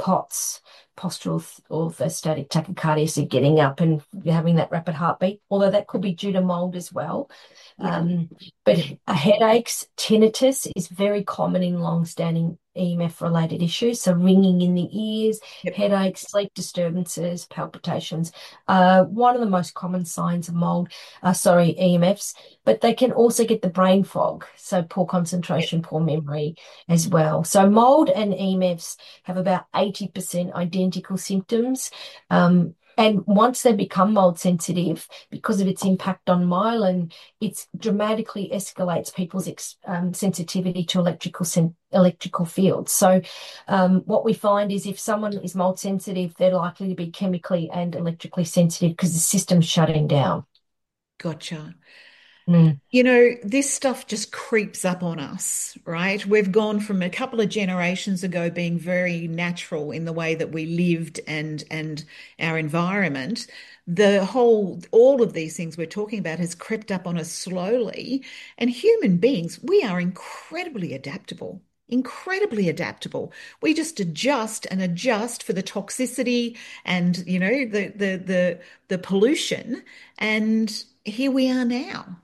POTS, postural orthostatic tachycardia, so getting up and having that rapid heartbeat, although that could be due to mold as well. Yeah. Um, but headaches, tinnitus is very common in long-standing E M F-related issues. So ringing in the ears, Yep. headaches, sleep disturbances, palpitations. Uh, one of the most common signs of mold, uh, sorry, E M Fs, but they can also get the brain fog, so poor Yep. concentration, poor memory as well. So mold and E M Fs have about eighty percent identical symptoms. Um, and once they become mold sensitive, because of its impact on myelin, it dramatically escalates people's ex, um, sensitivity to electrical sen electrical fields. So um, what we find is if someone is mold sensitive, they're likely to be chemically and electrically sensitive because the system's shutting down. Gotcha. Mm. You know, this stuff just creeps up on us, right? We've gone from a couple of generations ago being very natural in the way that we lived and and our environment. The whole, all of these things we're talking about has crept up on us slowly. And human beings, we are incredibly adaptable. Incredibly adaptable. We just adjust and adjust for the toxicity and, you know, the the the the pollution. And here we are now.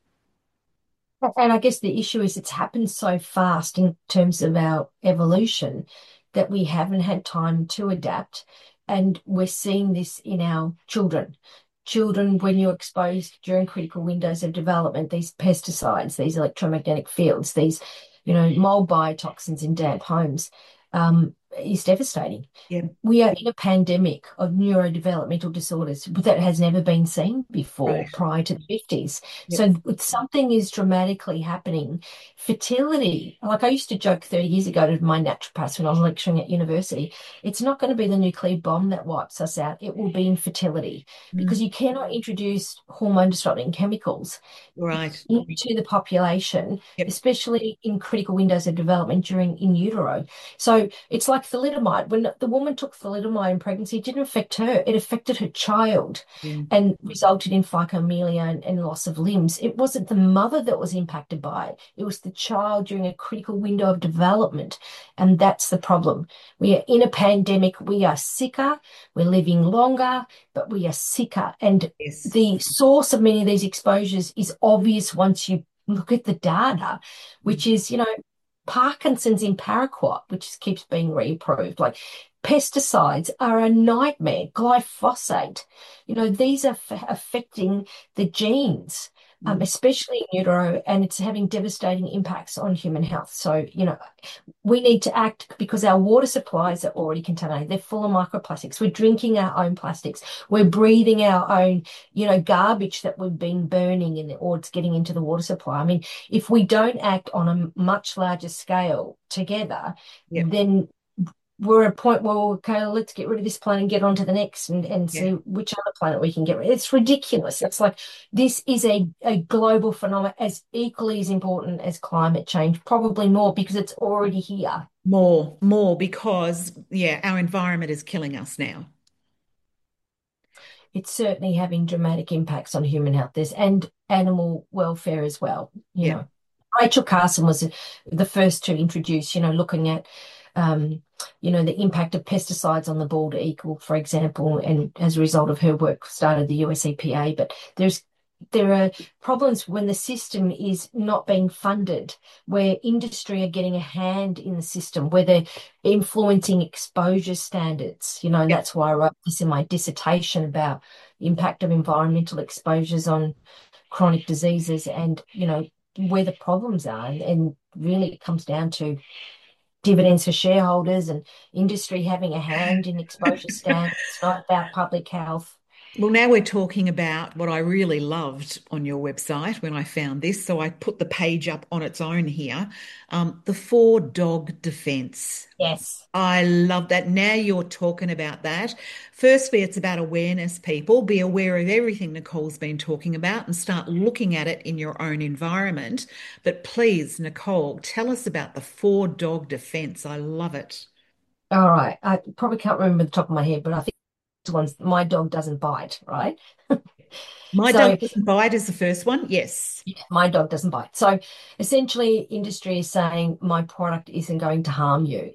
And I guess the issue is it's happened so fast in terms of our evolution that we haven't had time to adapt. And we're seeing this in our children. Children, when you're exposed during critical windows of development, these pesticides, these electromagnetic fields, these, you know, mold biotoxins in damp homes, um, is devastating. Yeah. We are in a pandemic of neurodevelopmental disorders that has never been seen before Right. prior to the fifties. Yep. So something is dramatically happening. Fertility, like I used to joke thirty years ago to my naturopaths when I was lecturing at university, it's not going to be the nuclear bomb that wipes us out. It will be infertility because Mm. you cannot introduce hormone disrupting chemicals Right. into the population, Yep. especially in critical windows of development during in utero. So it's like thalidomide. When the woman took thalidomide in pregnancy, it didn't affect her, it affected her child Yeah. and resulted in phycomelia and, and loss of limbs. It wasn't the mother that was impacted by it, it was the child during a critical window of development. And that's the problem. We are in a pandemic, we are sicker, we're living longer, but we are sicker. And Yes. the source of many of these exposures is obvious once you look at the data, Mm. which is, you know, Parkinson's in paraquat, which keeps being reapproved. Like pesticides are a nightmare. Glyphosate, you know, these are f affecting the genes, um, Mm. especially in utero, and it's having devastating impacts on human health. So, you know, we need to act because our water supplies are already contaminated. They're full of microplastics. We're drinking our own plastics. We're breathing our own, you know, garbage that we've been burning in the, or it's getting into the water supply. I mean, if we don't act on a much larger scale together, Yep. then we're at a point where, okay, let's get rid of this planet and get on to the next and, and Yeah. see which other planet we can get rid of. It's ridiculous. It's like this is a, a global phenomenon as equally as important as climate change, probably more because it's already here. More, more because, yeah, our environment is killing us now. It's certainly having dramatic impacts on human health. There's and animal welfare as well. You Yeah. know, Rachel Carson was the first to introduce, you know, looking at, um, you know, the impact of pesticides on the bald eagle, for example, and as a result of her work, started the U S E P A. But there's there are problems when the system is not being funded, where industry are getting a hand in the system, where they're influencing exposure standards. You know, and Yep. that's why I wrote this in my dissertation about the impact of environmental exposures on chronic diseases and, you know, where the problems are. And really it comes down to dividends for shareholders and industry having a hand in exposure standards. It's not about public health. Well, now we're talking about what I really loved on your website when I found this. So I put the page up on its own here. Um, the four dog defense. Yes. I love that. Now you're talking about that. Firstly, it's about awareness, people. Be aware of everything Nicole's been talking about and start looking at it in your own environment. But please, Nicole, tell us about the four dog defense. I love it. All right. I probably can't remember the top of my head, but I think the one's my dog doesn't bite, right? My dog So doesn't bite is the first one. Yes. my dog doesn't bite. So essentially, industry is saying my product isn't going to harm you. And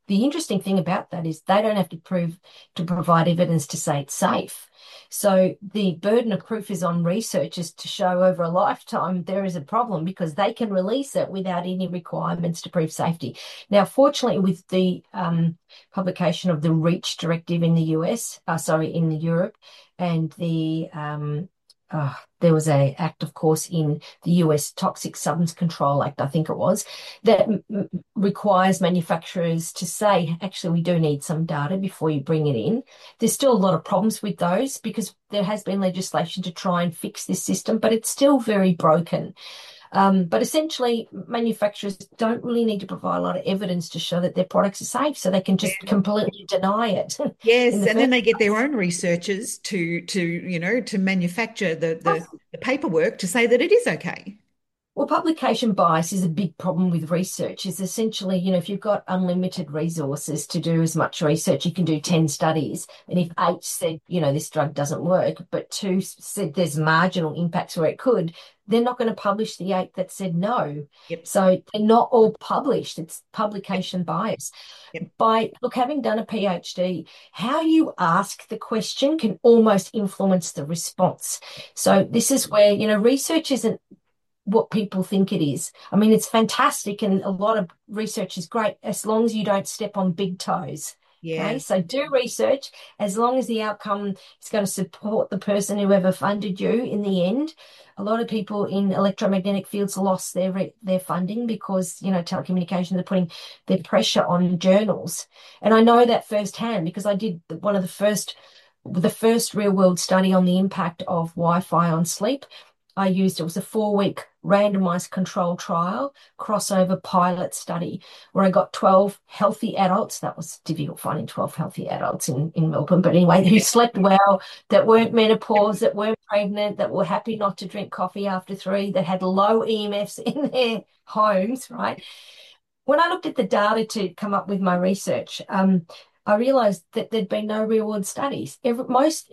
the interesting thing about that is they don't have to prove to provide evidence to say it's safe. So the burden of proof is on researchers to show over a lifetime there is a problem because they can release it without any requirements to prove safety. Now, fortunately, with the um, publication of the REACH directive in the U S, uh, sorry, in Europe, and the um, uh, there was a act, of course, in the U S Toxic Substance Control Act, I think it was, that m- requires manufacturers to say, actually, we do need some data before you bring it in. There's still a lot of problems with those because there has been legislation to try and fix this system, but it's still very broken. Um, but essentially, manufacturers don't really need to provide a lot of evidence to show that their products are safe, so they can just completely deny it in Yes, the and then first they get their place. own researchers to to you know to manufacture the the, the paperwork to say that it is okay. Well, publication bias is a big problem with research. Is essentially, you know, if you've got unlimited resources to do as much research, you can do ten studies. And if eight said, you know, this drug doesn't work, but two said there's marginal impacts where it could, they're not going to publish the eight that said no. Yep, So they're not all published. It's yep, publication bias. yep. By, look, having done a PhD, how you ask the question can almost influence the response. So this is where, you know, research isn't what people think it is. I mean, it's fantastic and a lot of research is great as long as you don't step on big toes. Okay, Yeah, so do research as long as the outcome is going to support the person whoever funded you in the end. A lot of people in electromagnetic fields lost their their funding because, you know, telecommunications are putting their pressure on journals. And I know that firsthand because I did one of the first the first real world study on the impact of Wi-Fi on sleep. I used it was a four-week randomized control trial, crossover pilot study, where I got twelve healthy adults. That was difficult finding twelve healthy adults in, in Melbourne, but anyway, who slept well, that weren't yep, menopause, that weren't pregnant, that were happy not to drink coffee after three, that had low E M Fs in their homes, right? When I looked at the data to come up with my research, um, I realized that there'd been no real world studies. Every, most,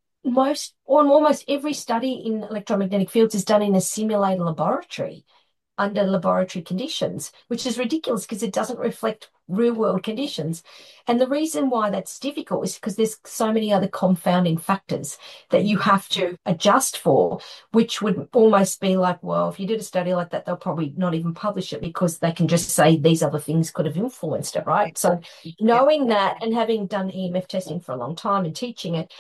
most, or almost every study in electromagnetic fields is done in a simulated laboratory under laboratory conditions, which is ridiculous because it doesn't reflect real world conditions. And the reason why that's difficult is because there's so many other confounding factors that you have to adjust for, which would almost be like, well, if you did a study like that, they'll probably not even publish it because they can just say these other things could have influenced it, right? So yep. knowing that and having done E M F testing for a long time and teaching it,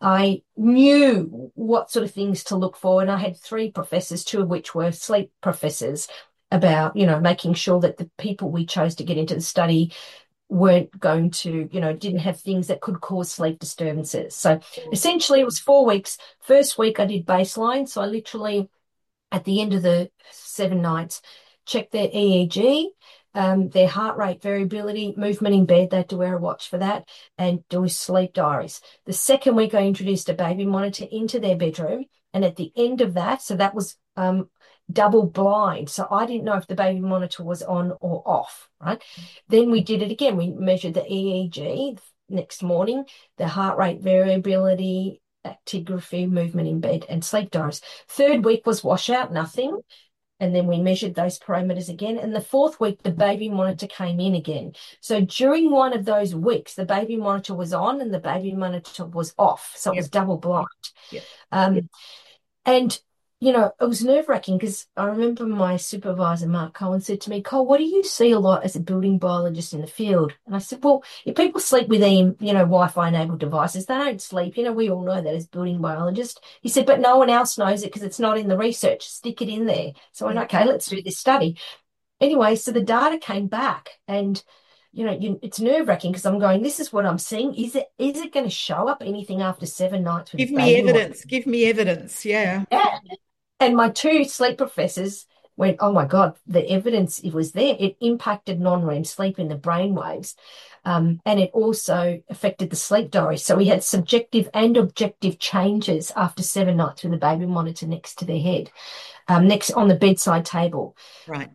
I knew what sort of things to look for. And I had three professors, two of which were sleep professors, about, you know, making sure that the people we chose to get into the study weren't going to, you know, didn't have things that could cause sleep disturbances. So essentially it was four weeks. First week I did baseline. So I literally, at the end of the seven nights, checked their E E G, um, their heart rate variability, movement in bed. They had to wear a watch for that, and do sleep diaries. The second week, I introduced a baby monitor into their bedroom, and at the end of that, so that was um, double blind. So I didn't know if the baby monitor was on or off, right? Then we did it again. We measured the E E G next morning, the heart rate variability, actigraphy, movement in bed, and sleep diaries. Third week was washout, nothing. And then we measured those parameters again. And the fourth week, the baby monitor came in again. So during one of those weeks, the baby monitor was on and the baby monitor was off. So it was Yep, double blind. yep. Um, and, you know, it was nerve wracking because I remember my supervisor, Mark Cohen, said to me, Cole, what do you see a lot as a building biologist in the field? And I said, well, if people sleep with them, you know, Wi-Fi enabled devices, they don't sleep. You know, we all know that as building biologists. He said, but no one else knows it because it's not in the research. Stick it in there. So I Yeah. went, okay, let's do this study. Anyway, so the data came back and you know, you, it's nerve wracking because I'm going, this is what I'm seeing. Is it is it going to show up anything after seven nights with a Give me baby? evidence. Give me evidence. Yeah. Yeah. And my two sleep professors went, oh my God, the evidence, it was there. It impacted non-REM sleep in the brain waves. Um, and it also affected the sleep diary. So we had subjective and objective changes after seven nights with a baby monitor next to their head, um, next on the bedside table. Right.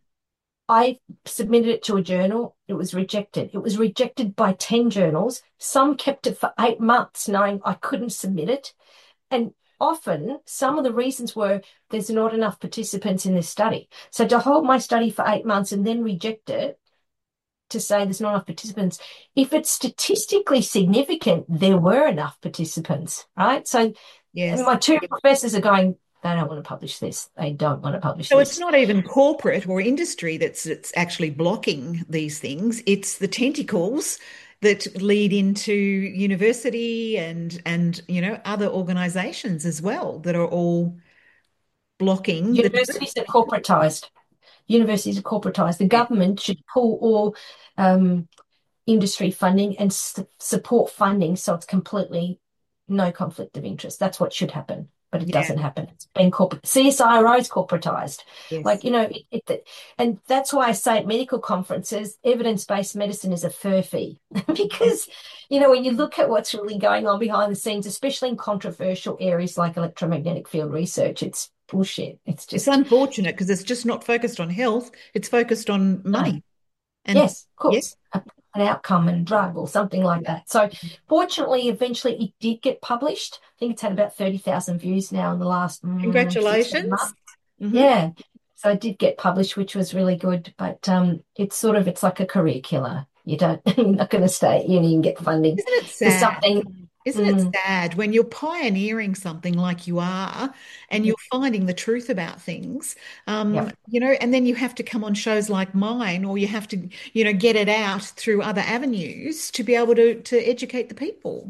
I submitted it to a journal. It was rejected. It was rejected by ten journals. Some kept it for eight months knowing I couldn't submit it. And often some of the reasons were there's not enough participants in this study. So to hold my study for eight months and then reject it, to say there's not enough participants. If it's statistically significant, there were enough participants, right? So Yes. my two professors are going, they don't want to publish this. They don't want to publish So it's this. not even corporate or industry that's that's actually blocking these things. It's the tentacles that lead into university and and you know other organizations as well that are all blocking the truth. Universities are corporatized. Universities are corporatized. The Yeah. government should pull all um, industry funding and su support funding so it's completely no conflict of interest. That's what should happen, but it Yeah. doesn't happen. It's been corporate. C S I R O is corporatized. Like, Yes. you know, it, it, and that's why I say at medical conferences, evidence-based medicine is a furphy because, you know, when you look at what's really going on behind the scenes, especially in controversial areas like electromagnetic field research, it's bullshit. It's It's just, unfortunate because it's just not focused on health. It's focused on no. money. And Yes, of yeah, course, a, an outcome and drug or something like that. So, fortunately, eventually it did get published. I think it's had about thirty thousand views now in the last mm, sixteen congratulations. months. Hmm. Yeah. So it did get published, which was really good. But um, it's sort of, it's like a career killer. You don't, you're not going to stay at uni and get funding Isn't it for sad? something. Isn't it Mm, sad when you're pioneering something like you are and mm, you're finding the truth about things, um, yep, you know, and then you have to come on shows like mine or you have to, you know, get it out through other avenues to be able to to educate the people.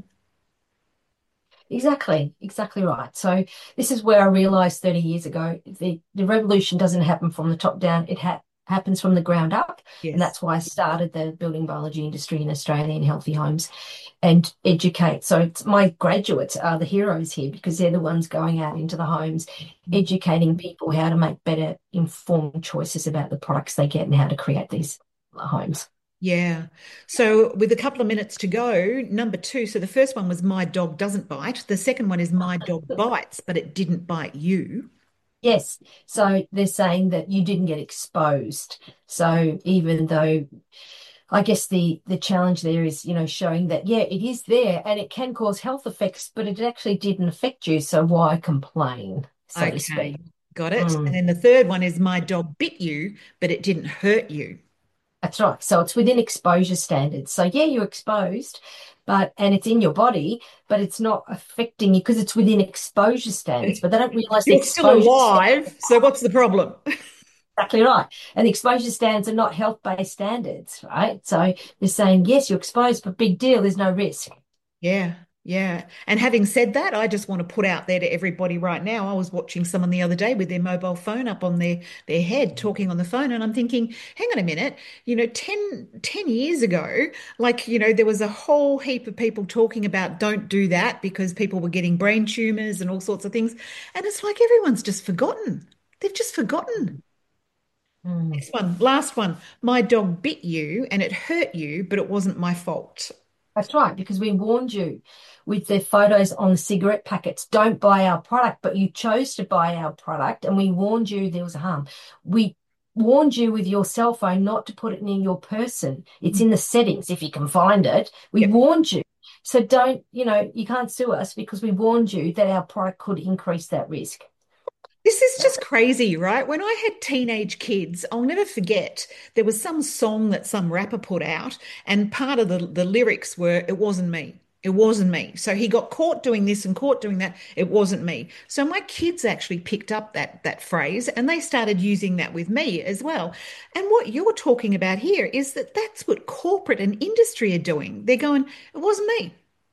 exactly, exactly right. So this is where I realized thirty years ago, the, the revolution doesn't happen from the top down. It ha happens from the ground up. And Yes. that's why I started the building biology industry in Australia in healthy homes and educate. So it's, my graduates are the heroes here because they're the ones going out into the homes, educating people how to make better informed choices about the products they get and how to create these homes. Yeah. So with a couple of minutes to go, number two. So the first one was my dog doesn't bite. The second one is my dog bites, but it didn't bite you. Yes. So they're saying that you didn't get exposed. So even though I guess the the challenge there is, you know, showing that yeah, it is there and it can cause health effects, but it actually didn't affect you. So why complain, so to speak? Okay. Got it. And Mm, then the third one is my dog bit you, but it didn't hurt you. that's right. So it's within exposure standards. So yeah, you're exposed, but and it's in your body, but it's not affecting you because it's within exposure standards. But they don't realize the You're still exposure standards. alive, so what's the problem? Exactly right. And the exposure standards are not health-based standards, right? So they're saying, yes, you're exposed, but big deal, there's no risk. Yeah, yeah. And having said that, I just want to put out there to everybody right now. I was watching someone the other day with their mobile phone up on their their head talking on the phone, and I'm thinking, hang on a minute, you know, ten ten years ago, like, you know, there was a whole heap of people talking about don't do that because people were getting brain tumors and all sorts of things. And it's like everyone's just forgotten. They've just forgotten. Mm. This one, last one. My dog bit you and it hurt you, but it wasn't my fault. That's right, because we warned you with the photos on the cigarette packets, don't buy our product, but you chose to buy our product and we warned you there was harm. We warned you with your cell phone not to put it near your person. It's in the settings if you can find it. We Yep. warned you. So don't, you know, you can't sue us because we warned you that our product could increase that risk. This is just crazy, right? When I had teenage kids, I'll never forget, there was some song that some rapper put out, and part of the, the lyrics were, it wasn't me. It wasn't me. So he got caught doing this and caught doing that. It wasn't me. So my kids actually picked up that that phrase and they started using that with me as well. And what you're talking about here is that that's what corporate and industry are doing. They're going, it wasn't me.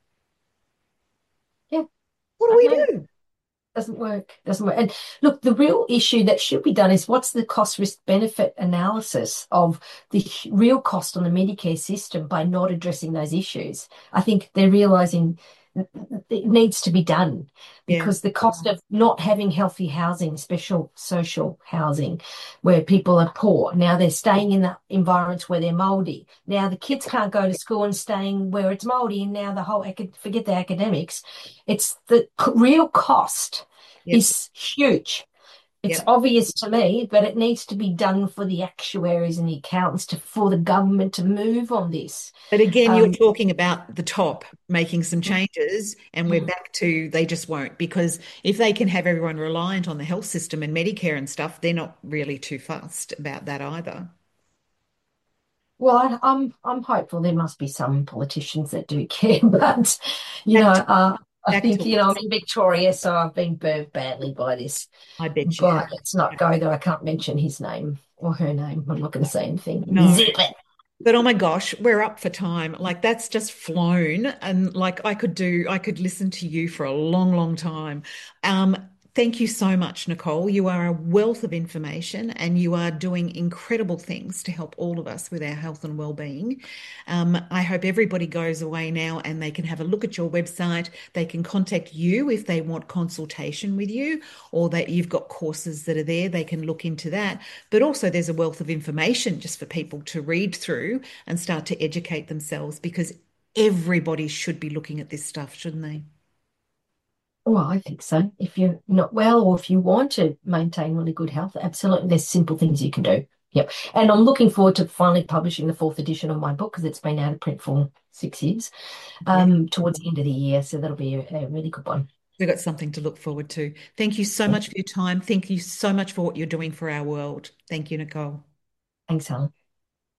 Yeah, What do I we know. do? Doesn't work. Doesn't work. And look, the real issue that should be done is what's the cost risk benefit analysis of the h- real cost on the Medicare system by not addressing those issues? I think they're realizing it needs to be done Yeah. because the cost of not having healthy housing, special social housing, where people are poor, now they're staying in the environments where they're moldy. Now the kids can't go to school and staying where it's moldy, and now the whole acad- forget the academics. It's the c- real cost Yep. is huge. It's Yep. obvious to me, but it needs to be done for the actuaries and the accountants to for the government to move on this. But again, you're Um, talking about the top making some changes, and we're back to they just won't because if they can have everyone reliant on the health system and Medicare and stuff, they're not really too fussed about that either. Well, I, I'm I'm hopeful there must be some politicians that do care, but you know, Back to, uh, I back think to you know I'm us. in Victoria, so I've been burnt badly by this. I bet you have. But let's not go there. I can't mention his name or her name. I'm not going to say anything. No. Zip it. But oh my gosh, we're up for time. Like that's just flown. And like I could do, I could listen to you for a long, long time. Um, thank you so much, Nicole. You are a wealth of information and you are doing incredible things to help all of us with our health and well-being. Um, I hope everybody goes away now and they can have a look at your website. They can contact you if they want consultation with you, or that you've got courses that are there. They can look into that. But also, there's a wealth of information just for people to read through and start to educate themselves because everybody should be looking at this stuff, shouldn't they? Well, I think so. If you're not well or if you want to maintain really good health, absolutely, there's simple things you can do. Yep. And I'm looking forward to finally publishing the fourth edition of my book because it's been out of print for six years, Yeah. um, towards the end of the year. So that'll be a, a really good one. We've got something to look forward to. Thank you so Yeah. much for your time. Thank you so much for what you're doing for our world. Thank you, Nicole. Thanks, Helen.